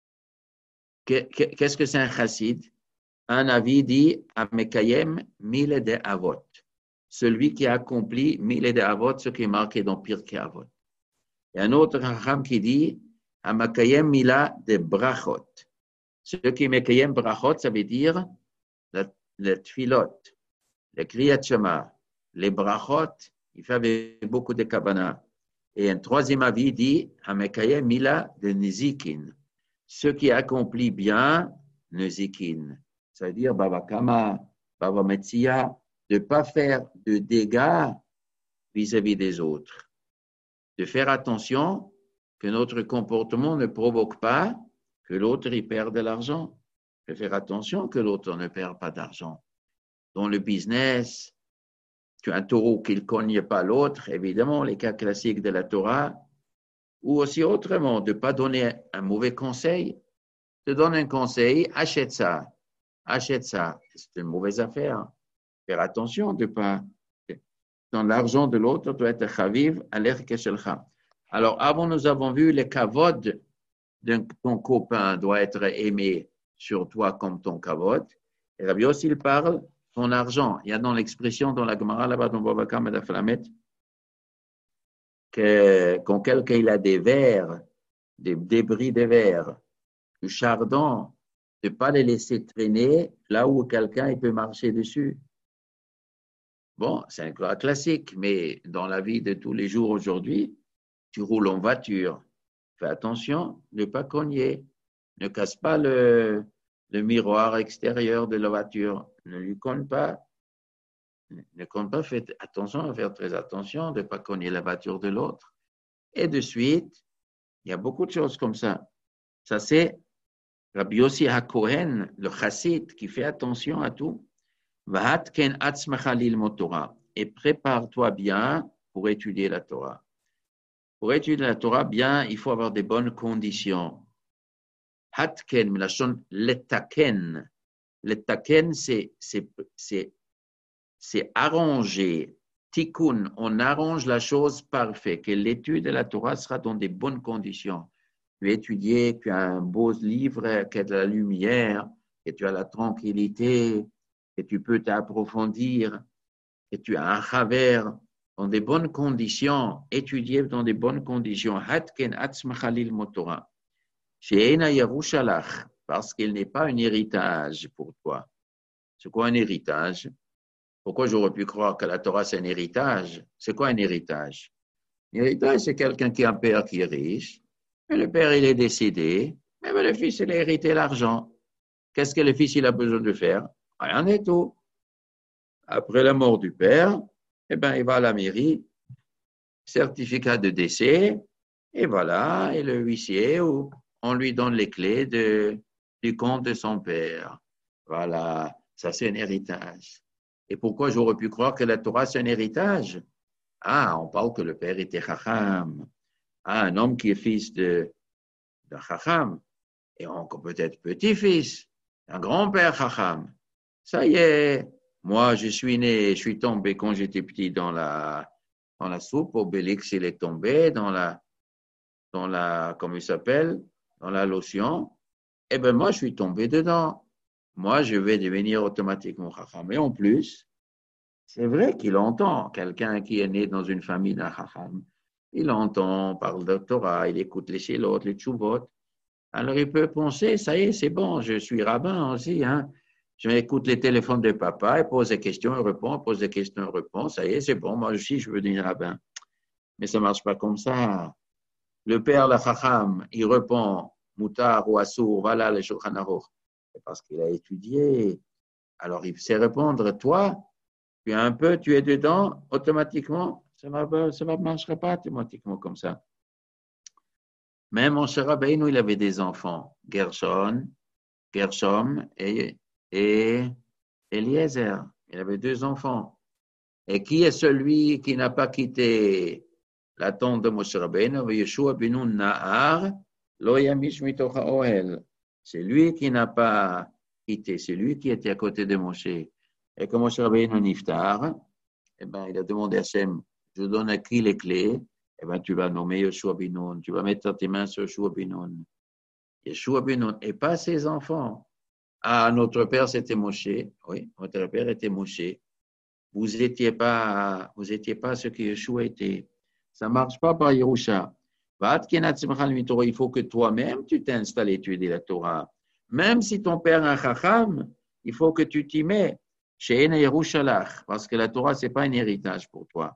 Qu'est-ce que c'est un chassid? Un avis dit Amekayem mille de avot. Celui qui a accompli mille de avot, ce qui est marqué dans Pirkei Avot. Et un autre racham qui dit Amakayem mila de brachot. Ce qui est Mekayem brachot, ça veut dire le tfilot, le kriyat shema, les brachot, il fait avec beaucoup de kavana. Et un troisième avis dit Amekayem mila de nizikin. Ce qui accomplit bien nizikin. C'est-à-dire, Bava Kama, Bava Metzia, de ne pas faire de dégâts vis-à-vis des autres. De faire attention que notre comportement ne provoque pas que l'autre y perde de l'argent. De faire attention que l'autre ne perde pas d'argent. Dans le business, tu as un taureau qui ne cogne pas l'autre, évidemment, les cas classiques de la Torah, ou aussi autrement, de ne pas donner un mauvais conseil. Te donne un conseil, achète ça. Achète ça, c'est une mauvaise affaire. Faire attention de ne pas. Dans l'argent de l'autre doit être chaviv, aler keshelcha. Alors, avant, nous avons vu le kavod de ton copain doit être aimé sur toi comme ton kavod. Et Rabbi Yossi, il parle ton argent. Il y a dans l'expression dans la Gemara là-bas dans Bava Kama Daf Lamed que quand quelqu'un il a des verres, des débris de verre, du chardon, de ne pas les laisser traîner là où quelqu'un il peut marcher dessus. Bon, c'est un cas classique, mais dans la vie de tous les jours aujourd'hui, tu roules en voiture. Fais attention, ne pas cogner. Ne casse pas le, le miroir extérieur de la voiture. Ne lui cogne pas. Ne cogne pas, fais attention à faire très attention de ne pas cogner la voiture de l'autre. Et de suite, il y a beaucoup de choses comme ça. Ça, c'est Rabbi Yossi HaKohen, le chassid, qui fait attention à tout. Vahatken atzmacha lilmod Torah. et prépare-toi bien pour étudier la Torah. Pour étudier la Torah bien, il faut avoir des bonnes conditions. Hatken, melachon letaken. Letaken, c'est, c'est, c'est, c'est arranger. Tikkun, on arrange la chose parfaite, que l'étude de la Torah sera dans des bonnes conditions. Tu as étudié, tu as un beau livre, qui a de la lumière, et tu as la tranquillité, et tu peux t'approfondir, et tu as un travers dans des bonnes conditions, étudier dans des bonnes conditions. Hatken atzmachalil motora. She'ena yerushalach, parce qu'il n'est pas un héritage pour toi. C'est quoi un héritage? Pourquoi j'aurais pu croire que la Torah c'est un héritage? C'est quoi un héritage? Un héritage, c'est quelqu'un qui a un père qui est riche, et le père il est décédé, mais le fils il a hérité l'argent. Qu'est-ce que le fils il a besoin de faire? Rien du tout. Après la mort du père, eh ben, il va à la mairie, certificat de décès, et voilà, et le huissier, on lui donne les clés de, du compte de son père. Voilà, ça c'est un héritage. Et pourquoi j'aurais pu croire que la Torah c'est un héritage? Ah, on parle que le père était Chacham. Ah, un homme qui est fils de, de Chacham, et encore peut-être petit-fils, un grand-père Chacham. Ça y est, moi je suis né, je suis tombé quand j'étais petit dans la, dans la soupe, Obélix il est tombé, dans la, dans la, comment il s'appelle, dans la lotion. Eh bien moi je suis tombé dedans. Moi je vais devenir automatiquement Chacham. Et en plus, c'est vrai qu'il entend, quelqu'un qui est né dans une famille d'un Chacham, il entend, on parle de Torah, il écoute les shilot, les tchouvot. Alors il peut penser, ça y est, c'est bon, je suis rabbin aussi. Hein. Je écoute les téléphones de papa, il pose des questions, il répond, il pose des questions, il répond. Ça y est, c'est bon, moi aussi, je veux devenir rabbin. Mais ça ne marche pas comme ça. Le père, la Chacham, il répond, Moutar ou Assour, voilà le Shulchan Aruch. C'est parce qu'il a étudié. Alors il sait répondre, toi, tu es un peu, tu es dedans, automatiquement, ça ne ça marchera pas automatiquement comme ça. Même Moshe Rabbeinu, il avait des enfants, Gershon, Gershom et, et Eliezer. Il avait deux enfants. Et qui est celui qui n'a pas quitté la tente de Moshe Rabbeinu? Yeshua benu Nahar, lo yamish mitocha ohel. C'est lui qui n'a pas quitté, c'est lui qui était à côté de Moshe. Et quand Moshe Rabbeinu niftar, eh ben, il a demandé à Hachem, je donne à qui les clés? Eh ben, tu vas nommer Yeshua ben Nun, tu vas mettre tes mains sur Yeshua ben Nun. Yeshua ben Nun, et pas ses enfants. Ah, notre père, c'était Moshe. Oui, votre père était Moshe. Vous n'étiez pas, vous étiez pas ce que Yeshua était. Ça ne marche pas par Yerusha. Il faut que toi-même, tu t'installes et étudier la Torah. Même si ton père est un chacham, il faut que tu t'y mets. Parce que la Torah, ce n'est pas un héritage pour toi.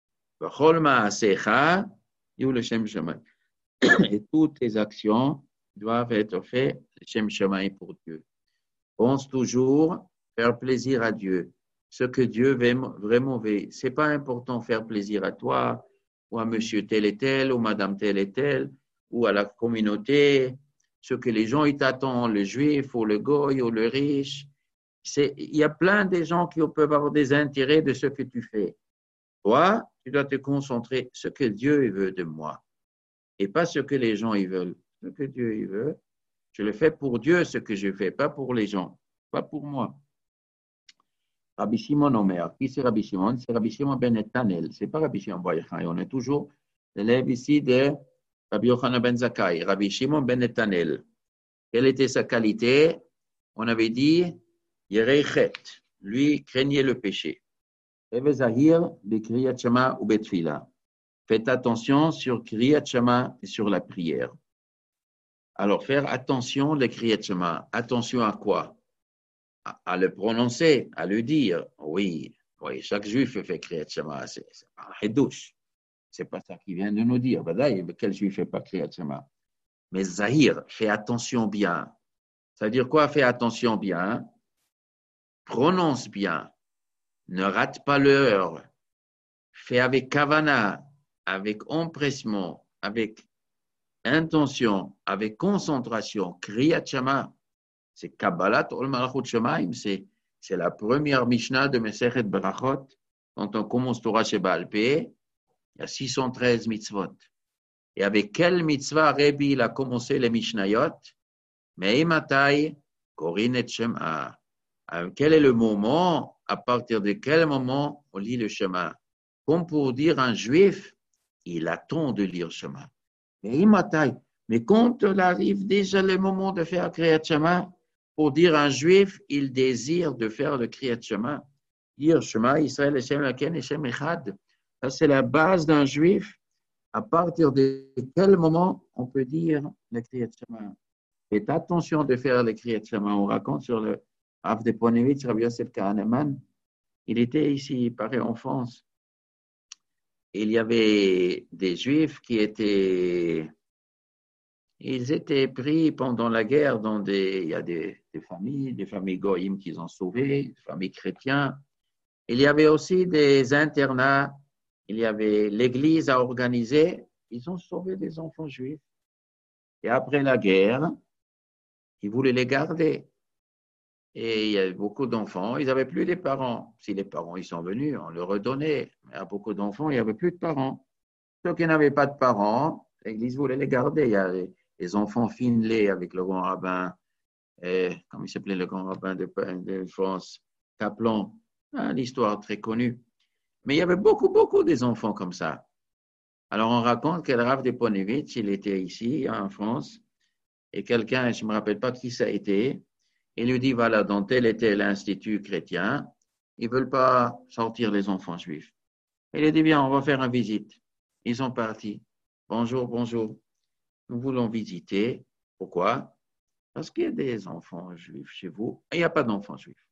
Et toutes tes actions doivent être faites Shem Shamaï pour Dieu. Pense toujours faire plaisir à Dieu. Ce que Dieu veut vraiment veut. Ce n'est pas important faire plaisir à toi, ou à monsieur tel et tel, ou madame tel et tel, ou à la communauté. Ce que les gens ils t'attendent, le juif, ou le goy, ou le riche. C'est, il y a plein de gens qui peuvent avoir des intérêts de ce que tu fais. Toi, tu dois te concentrer sur ce que Dieu veut de moi. Et pas ce que les gens ils veulent. Ce que Dieu il veut, je le fais pour Dieu, ce que je fais, pas pour les gens, pas pour moi. Rabbi Shimon Omer. Qui c'est Rabbi Shimon? C'est Rabbi Shimon ben Netanel. C'est pas Rabbi Shimon ben Yochanan. On est toujours l'élève ici de Rabbi Yochanan ben Zakkai. Rabbi Shimon ben Netanel. Quelle était sa qualité? On avait dit Yerei Chet. Lui craignait le péché. Reve Zahir be Kriyat Shema ou Betfila. Faites attention sur Kriyat Shema et sur la prière. Alors, faire attention le Kriyat Shema. Attention à quoi? À, à le prononcer, à le dire. Oui, oui, chaque juif fait Kriyat Shema. C'est, c'est pas un Hiddush. C'est pas ça qu'il vient de nous dire. Badaï, quel juif fait pas Kriyat Shema? Mais Zahir, fais attention bien. Ça veut dire quoi? Fais attention bien. Prononce bien. Ne rate pas l'heure. Fais avec kavana, avec empressement, avec intention, avec concentration. Kriyat Shema, c'est Kabbalat Ol Malachut Shemaim, c'est, c'est la première Mishnah de Mesechet Berachot. quand on commence Torah chez Baal Pé, il y a six cent treize mitzvot. Et avec quelle mitzvah Rebbe il a commencé les Mishnayot? Meimatai, Korin et Shema. Quel est le moment, à partir de quel moment on lit le Shema? Comme pour dire un juif, il attend de lire Shema. Meimatai. Mais quand il arrive déjà le moment de faire Kriyat Shema, pour dire un juif, il désire de faire le Kriyat Shema. Dire Shema, Israël, Hashem, Laken, Hashem, Echad. Ça, c'est la base d'un juif. À partir de quel moment on peut dire le Kriyat Shema? Faites attention de faire le Kriyat Shema. On raconte sur le Rav de Ponevitch, Rabbi Yosef Kahneman. Il était ici, il paraît, en France. Il y avait des juifs qui étaient... Ils étaient pris pendant la guerre dans des... Il y a des, des familles, des familles goïm qu'ils ont sauvées, des familles chrétiennes. Il y avait aussi des internats. Il y avait l'église à organiser. Ils ont sauvé des enfants juifs. Et après la guerre, ils voulaient les garder. Et il y avait beaucoup d'enfants. Ils n'avaient plus de parents. Si les parents ils sont venus, on leur redonnait. Mais à beaucoup d'enfants, il n'y avait plus de parents. Ceux qui n'avaient pas de parents, l'église voulait les garder. Il y a les, les enfants Finlay avec le grand rabbin, et, comment il s'appelait le grand rabbin de, de France, Kaplan. Ah, l'histoire très connue. Mais il y avait beaucoup, beaucoup des enfants comme ça. Alors, on raconte que le Rav de Ponevitch, il était ici, en France, et quelqu'un, je ne me rappelle pas qui ça a été, il lui dit, voilà, dans tel et tel institut chrétien, ils ne veulent pas sortir les enfants juifs. Il a dit, bien, on va faire une visite. Ils sont partis. Bonjour, bonjour. Nous voulons visiter. Pourquoi? Parce qu'il y a des enfants juifs chez vous. Il n'y a pas d'enfants juifs.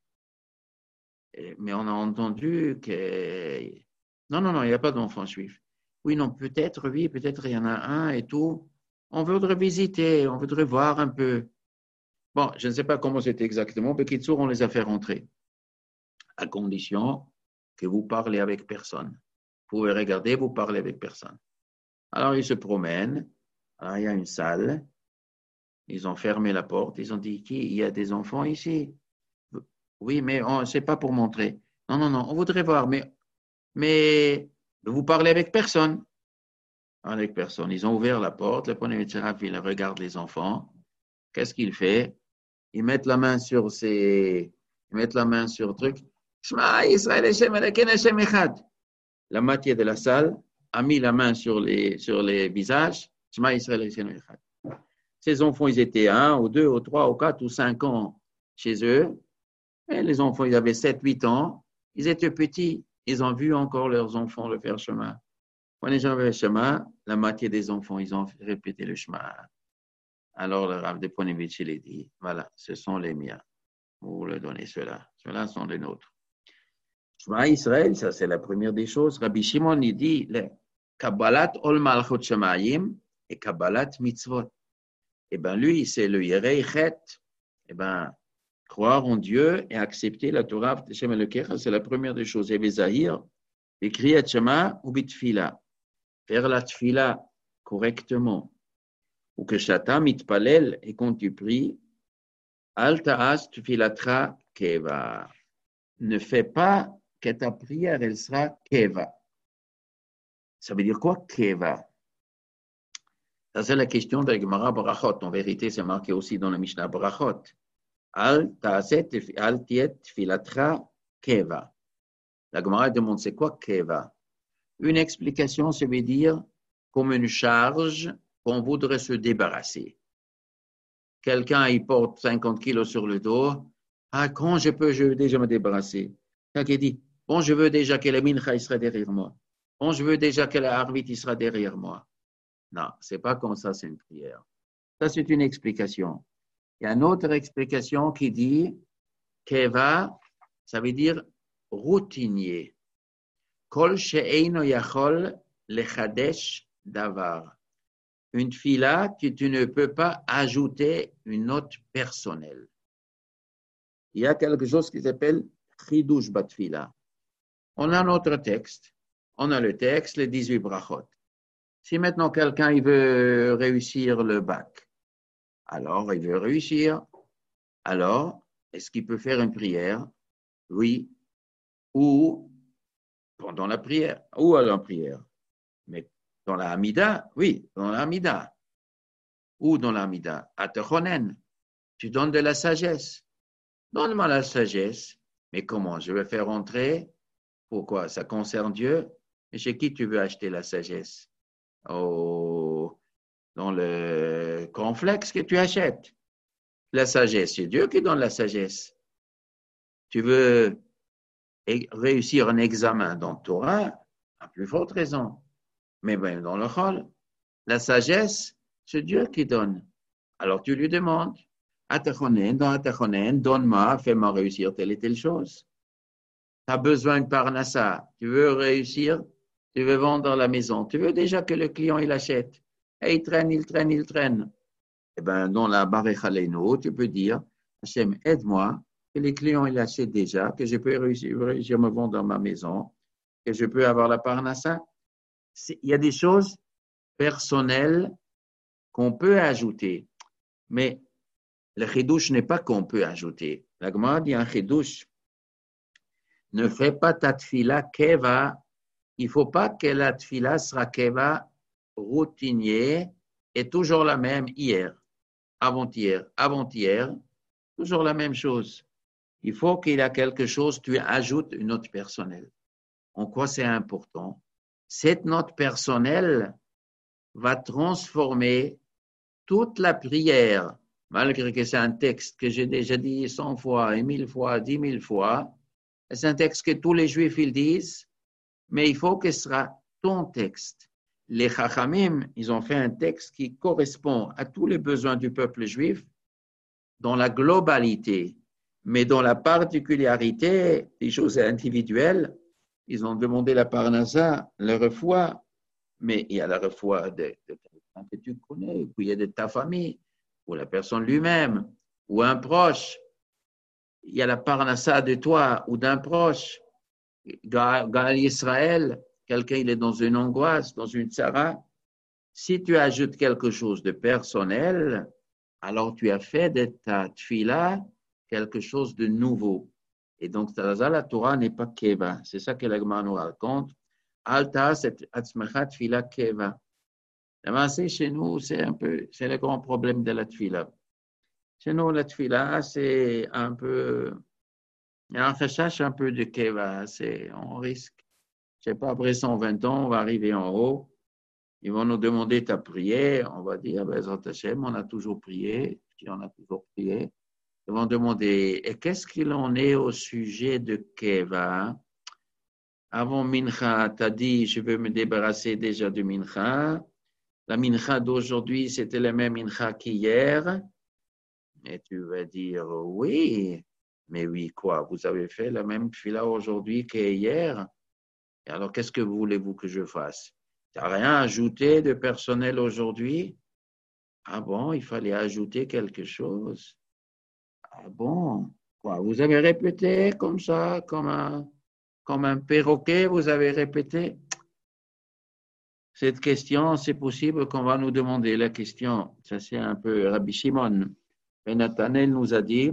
Mais on a entendu que... Non, non, non, il n'y a pas d'enfants juifs. Oui, non, peut-être, oui, peut-être il y en a un et tout. On voudrait visiter, on voudrait voir un peu. Bon, je ne sais pas comment c'était exactement, mais Kitsour, on les a fait rentrer, à condition que vous parlez avec personne. Vous pouvez regarder, vous parlez avec personne. Alors, ils se promènent. Alors, il y a une salle. Ils ont fermé la porte. Ils ont dit, qui? Il y a des enfants ici? Oui, mais ce n'est pas pour montrer. Non, non, non, on voudrait voir, mais, mais vous parlez avec personne. Avec personne. Ils ont ouvert la porte. Le premier Mitzraf, il regarde les enfants. Qu'est-ce qu'il fait? Ils mettent la main sur ces... Ils mettent la main sur le truc. Shema Israël Hashem Elokeinu Hashem Echad. La moitié de la salle a mis la main sur les, sur les visages. Shema Israël Hashem Echad. Ces enfants, ils étaient un, ou deux, ou trois, ou quatre, ou cinq ans chez eux. Et les enfants, ils avaient sept, huit ans. Ils étaient petits. Ils ont vu encore leurs enfants le faire chemin. Quand les gens avaient le chemin, la moitié des enfants, ils ont répété le chemin. Alors le Rav de Ponevitch, il a dit, voilà, ce sont les miens. Vous leur donnez ceux-là. Ceux-là sont les nôtres. Shema Israël, ça c'est la première des choses. Rabbi Shimon, il dit, Kabbalat ol malchut shamayim et Kabbalat mitzvot. Eh bien, lui, c'est le Yerei Chet. Eh bien, croire en Dieu et accepter la Torah, c'est la première des choses. Et Zahir, écrire Shema ou Bitfila. Faire la Tfila correctement. Ou que Shata mitpalel, et quand tu pries, Al ta'as tfilatra keva. Ne fais pas que ta prière, elle sera keva. Ça veut dire quoi, keva? Ça, c'est la question de la Gemara Brachot. En vérité, c'est marqué aussi dans la Mishnah Brachot. Al ta'aset al tiet tfilatra keva. La Gemara demande, c'est quoi keva? Une explication, ça veut dire comme une charge qu'on voudrait se débarrasser. Quelqu'un, il porte cinquante kilos sur le dos. Ah, quand je peux, je veux déjà me débarrasser. Quelqu'un dit, bon, je veux déjà que le mincha il sera derrière moi. Bon, je veux déjà que le harvit il sera derrière moi. Non, c'est pas comme ça, c'est une prière. Ça, c'est une explication. Il y a une autre explication qui dit, keva, ça veut dire routinier. Kol she'eino yachol lechadesh davar. Une fila que tu ne peux pas ajouter une note personnelle. Il y a quelque chose qui s'appelle Chidush Batfila. On a notre texte. On a le texte, les dix-huit brachot. Si maintenant quelqu'un il veut réussir le bac, alors il veut réussir. Alors, est-ce qu'il peut faire une prière? Oui. Ou pendant la prière ou à la prière. Mais dans la Hamida, oui, dans la Hamida. Ou dans la Hamida, Atachonen, tu donnes de la sagesse. Donne-moi la sagesse. Mais comment? Je vais faire entrer? Pourquoi? Ça concerne Dieu? Et chez qui tu veux acheter la sagesse? Oh, dans le cornflakes que tu achètes. La sagesse, c'est Dieu qui donne la sagesse. Tu veux réussir un examen dans Torah, à plus forte raison. Mais même dans le Chol, la sagesse, c'est Dieu qui donne. Alors tu lui demandes, Atachonen, dans Atachonen, donne-moi, fais-moi réussir telle et telle chose. Tu as besoin de Parnassa, tu veux réussir, tu veux vendre la maison, tu veux déjà que le client il achète. Et il traîne, il traîne, il traîne. Eh bien, dans la Barech Aleinu, tu peux dire, Hachem, aide-moi, que les clients ils achètent déjà, que je peux réussir, réussir à me vendre dans ma maison, que je peux avoir la Parnassa. Il y a des choses personnelles qu'on peut ajouter, mais le chidouche n'est pas qu'on peut ajouter. La Gemara dit un chidouche, ne fais pas ta tfila keva, il ne faut pas que la tfila sera keva routinier et toujours la même hier, avant-hier, avant-hier, toujours la même chose. Il faut qu'il y ait quelque chose, tu ajoutes une note personnelle. En quoi c'est important? Cette note personnelle va transformer toute la prière, malgré que c'est un texte que j'ai déjà dit cent fois, et mille fois, dix mille fois. C'est un texte que tous les Juifs ils disent, mais il faut que ce sera ton texte. Les Chachamim, ils ont fait un texte qui correspond à tous les besoins du peuple juif dans la globalité, mais dans la particularité des choses individuelles. Ils ont demandé la parnassa, le refoua, mais il y a la refoua de, de quelqu'un que tu connais, ou il y a de ta famille, ou la personne lui-même, ou un proche. Il y a la parnassa de toi ou d'un proche. Gal Israël, quelqu'un il est dans une angoisse, dans une tzara. Si tu ajoutes quelque chose de personnel, alors tu as fait de ta tfila quelque chose de nouveau. Et donc, la Torah n'est pas keva. C'est ça que la Gemara nous raconte. Alta, c'est atzmecha tfila keva. C'est chez nous, c'est un peu, c'est le grand problème de la tfila. Chez nous, la tfila, c'est un peu, il y a un recherche un peu de keva. C'est, on risque, je ne sais pas, après cent vingt ans, on va arriver en haut. Ils vont nous demander ta prière. On va dire, ben, Hashem, on a toujours prié. Puis on a toujours prié. Ils vont demander, et qu'est-ce qu'il en est au sujet de Keva? Avant Mincha, tu as dit, je veux me débarrasser déjà de Mincha. La Mincha d'aujourd'hui, c'était la même Mincha qu'hier. Et tu vas dire, oui. Mais oui, quoi? Vous avez fait la même fila aujourd'hui qu'hier? Et alors, qu'est-ce que voulez-vous que je fasse? Tu n'as rien ajouté de personnel aujourd'hui? Ah bon, il fallait ajouter quelque chose. Ah bon? Quoi? Vous avez répété comme ça, comme un, comme un perroquet, vous avez répété? Cette question, c'est possible qu'on va nous demander la question. Ça, c'est un peu Rabbi Shimon. Et Nathanaël nous a dit,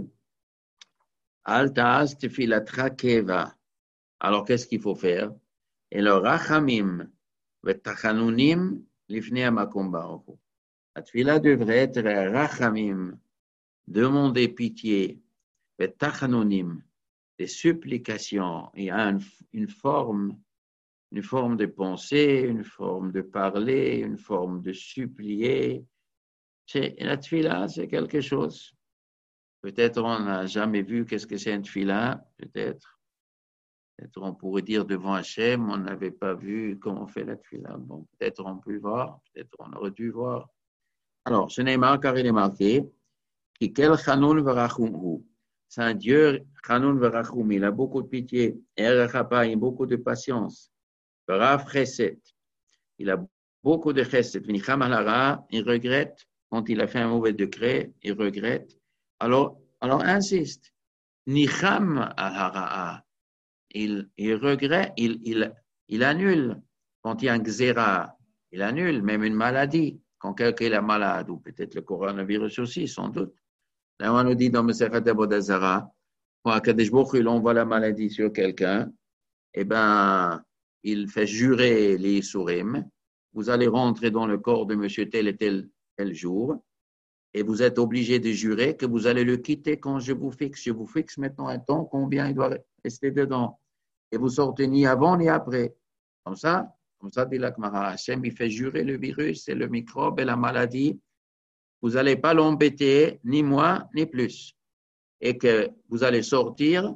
Altaz tefilatra keva. Alors, qu'est-ce qu'il faut faire? Et le rachamim, v'tachanunim, lifnei hamakom baruch hu. La tefila devrait être rachamim, demander pitié, v'tachanunim, des supplications. Il y a une, une forme, une forme de pensée, une forme de parler, une forme de supplier. C'est, la tefila, c'est quelque chose. Peut-être on n'a jamais vu qu'est-ce que c'est une tefila, peut-être. Peut-être on pourrait dire devant Hachem, on n'avait pas vu comment on fait la tefila. Bon, peut-être on peut voir, peut-être on aurait dû voir. Alors, ce n'est pas car il est marqué, qui quel chanun verachum. C'est un Dieu, chanun verachum, il a beaucoup de pitié, il a beaucoup de patience. Verav chesed, il a beaucoup de chesed. V'nicham alara, il regrette quand il a fait un mauvais décret, il regrette. Alors, alors insiste. Nicham alara, il, il regrette, il, il, il annule quand il y a un gzera, il annule même une maladie. Quand quelqu'un est malade, ou peut-être le coronavirus aussi, sans doute. Là, on nous dit dans Mesechat Avodazara, quand Akadosh Baruch Hu envoie la maladie sur quelqu'un, eh bien, il fait jurer les Isurim. Vous allez rentrer dans le corps de monsieur tel et tel, tel jour, et vous êtes obligé de jurer que vous allez le quitter quand je vous fixe. Je vous fixe maintenant un temps, combien il doit rester dedans. Et vous sortez ni avant ni après. Comme ça, comme ça dit la Gemara, Hachem, il fait jurer le virus et le microbe et la maladie. Vous n'allez pas l'embêter, ni moi, ni plus. Et que vous allez sortir,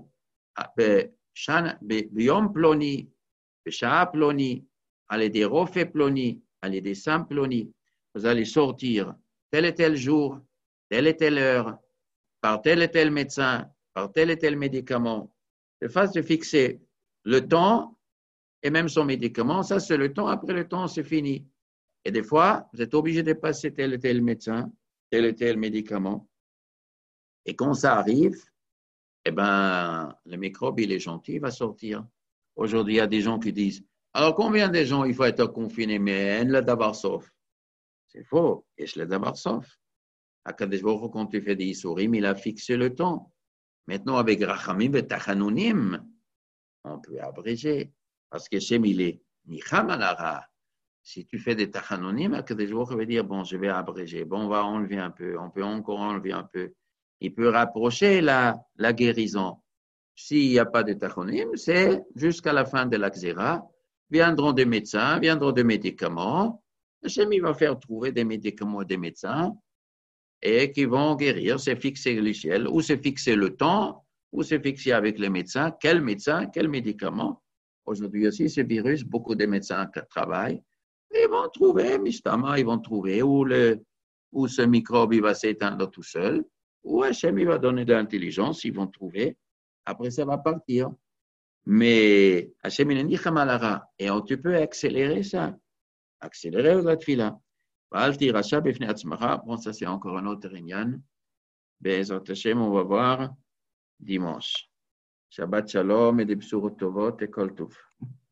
Biyom Ploni, Beshaa Ploni, allez des Rofe Ploni, allez des Sam Ploni. Vous allez sortir tel et tel jour, telle et telle heure, par tel et tel médecin, par tel et tel médicament. De façon de fixer le temps et même son médicament, ça c'est le temps, après le temps c'est fini. Et des fois, vous êtes obligé de passer tel et tel médecin, tel et tel médicament. Et quand ça arrive, eh ben, le microbe, il est gentil, il va sortir. Aujourd'hui, il y a des gens qui disent, alors combien de gens il faut être confiné, mais en le d'abord sauf. C'est faux, et je l'ai d'abord sauf. À Kadesh Baruch Hu, quand tu fais des Isurim, il a fixé le temps. Maintenant, avec Rachamim et Tachanonim, on peut abréger. Parce que Shem, il est Nicham alara. Si tu fais des Tachanonim, à Kadesh Baruch Hu veut dire, bon, je vais abréger. Bon, on va enlever un peu. On peut encore enlever un peu. Il peut rapprocher la, la guérison. S'il n'y a pas de Tachanonim, c'est jusqu'à la fin de la Xéra. Viendront des médecins, viendront des médicaments. Hachem, il va faire trouver des médicaments et des médecins et qui vont guérir. C'est fixer le ciel, ou c'est fixer le temps, ou c'est fixer avec les médecins. Quel médecin, quel médicament? Aujourd'hui aussi, ce virus, beaucoup de médecins qui travaillent, ils vont trouver, mystama, ils vont trouver où, le, où ce microbe il va s'éteindre tout seul, ou Hachem, il va donner de l'intelligence, ils vont trouver. Après, ça va partir. Mais Hachem, il dit Chamalara. Et on, tu peux accélérer ça. Accélérer la tefila. Bon, ça c'est encore un autre Inyan. Bezat Hashem, on va voir dimanche. Shabbat Shalom et des Bsurot Tovot et Kol Tov.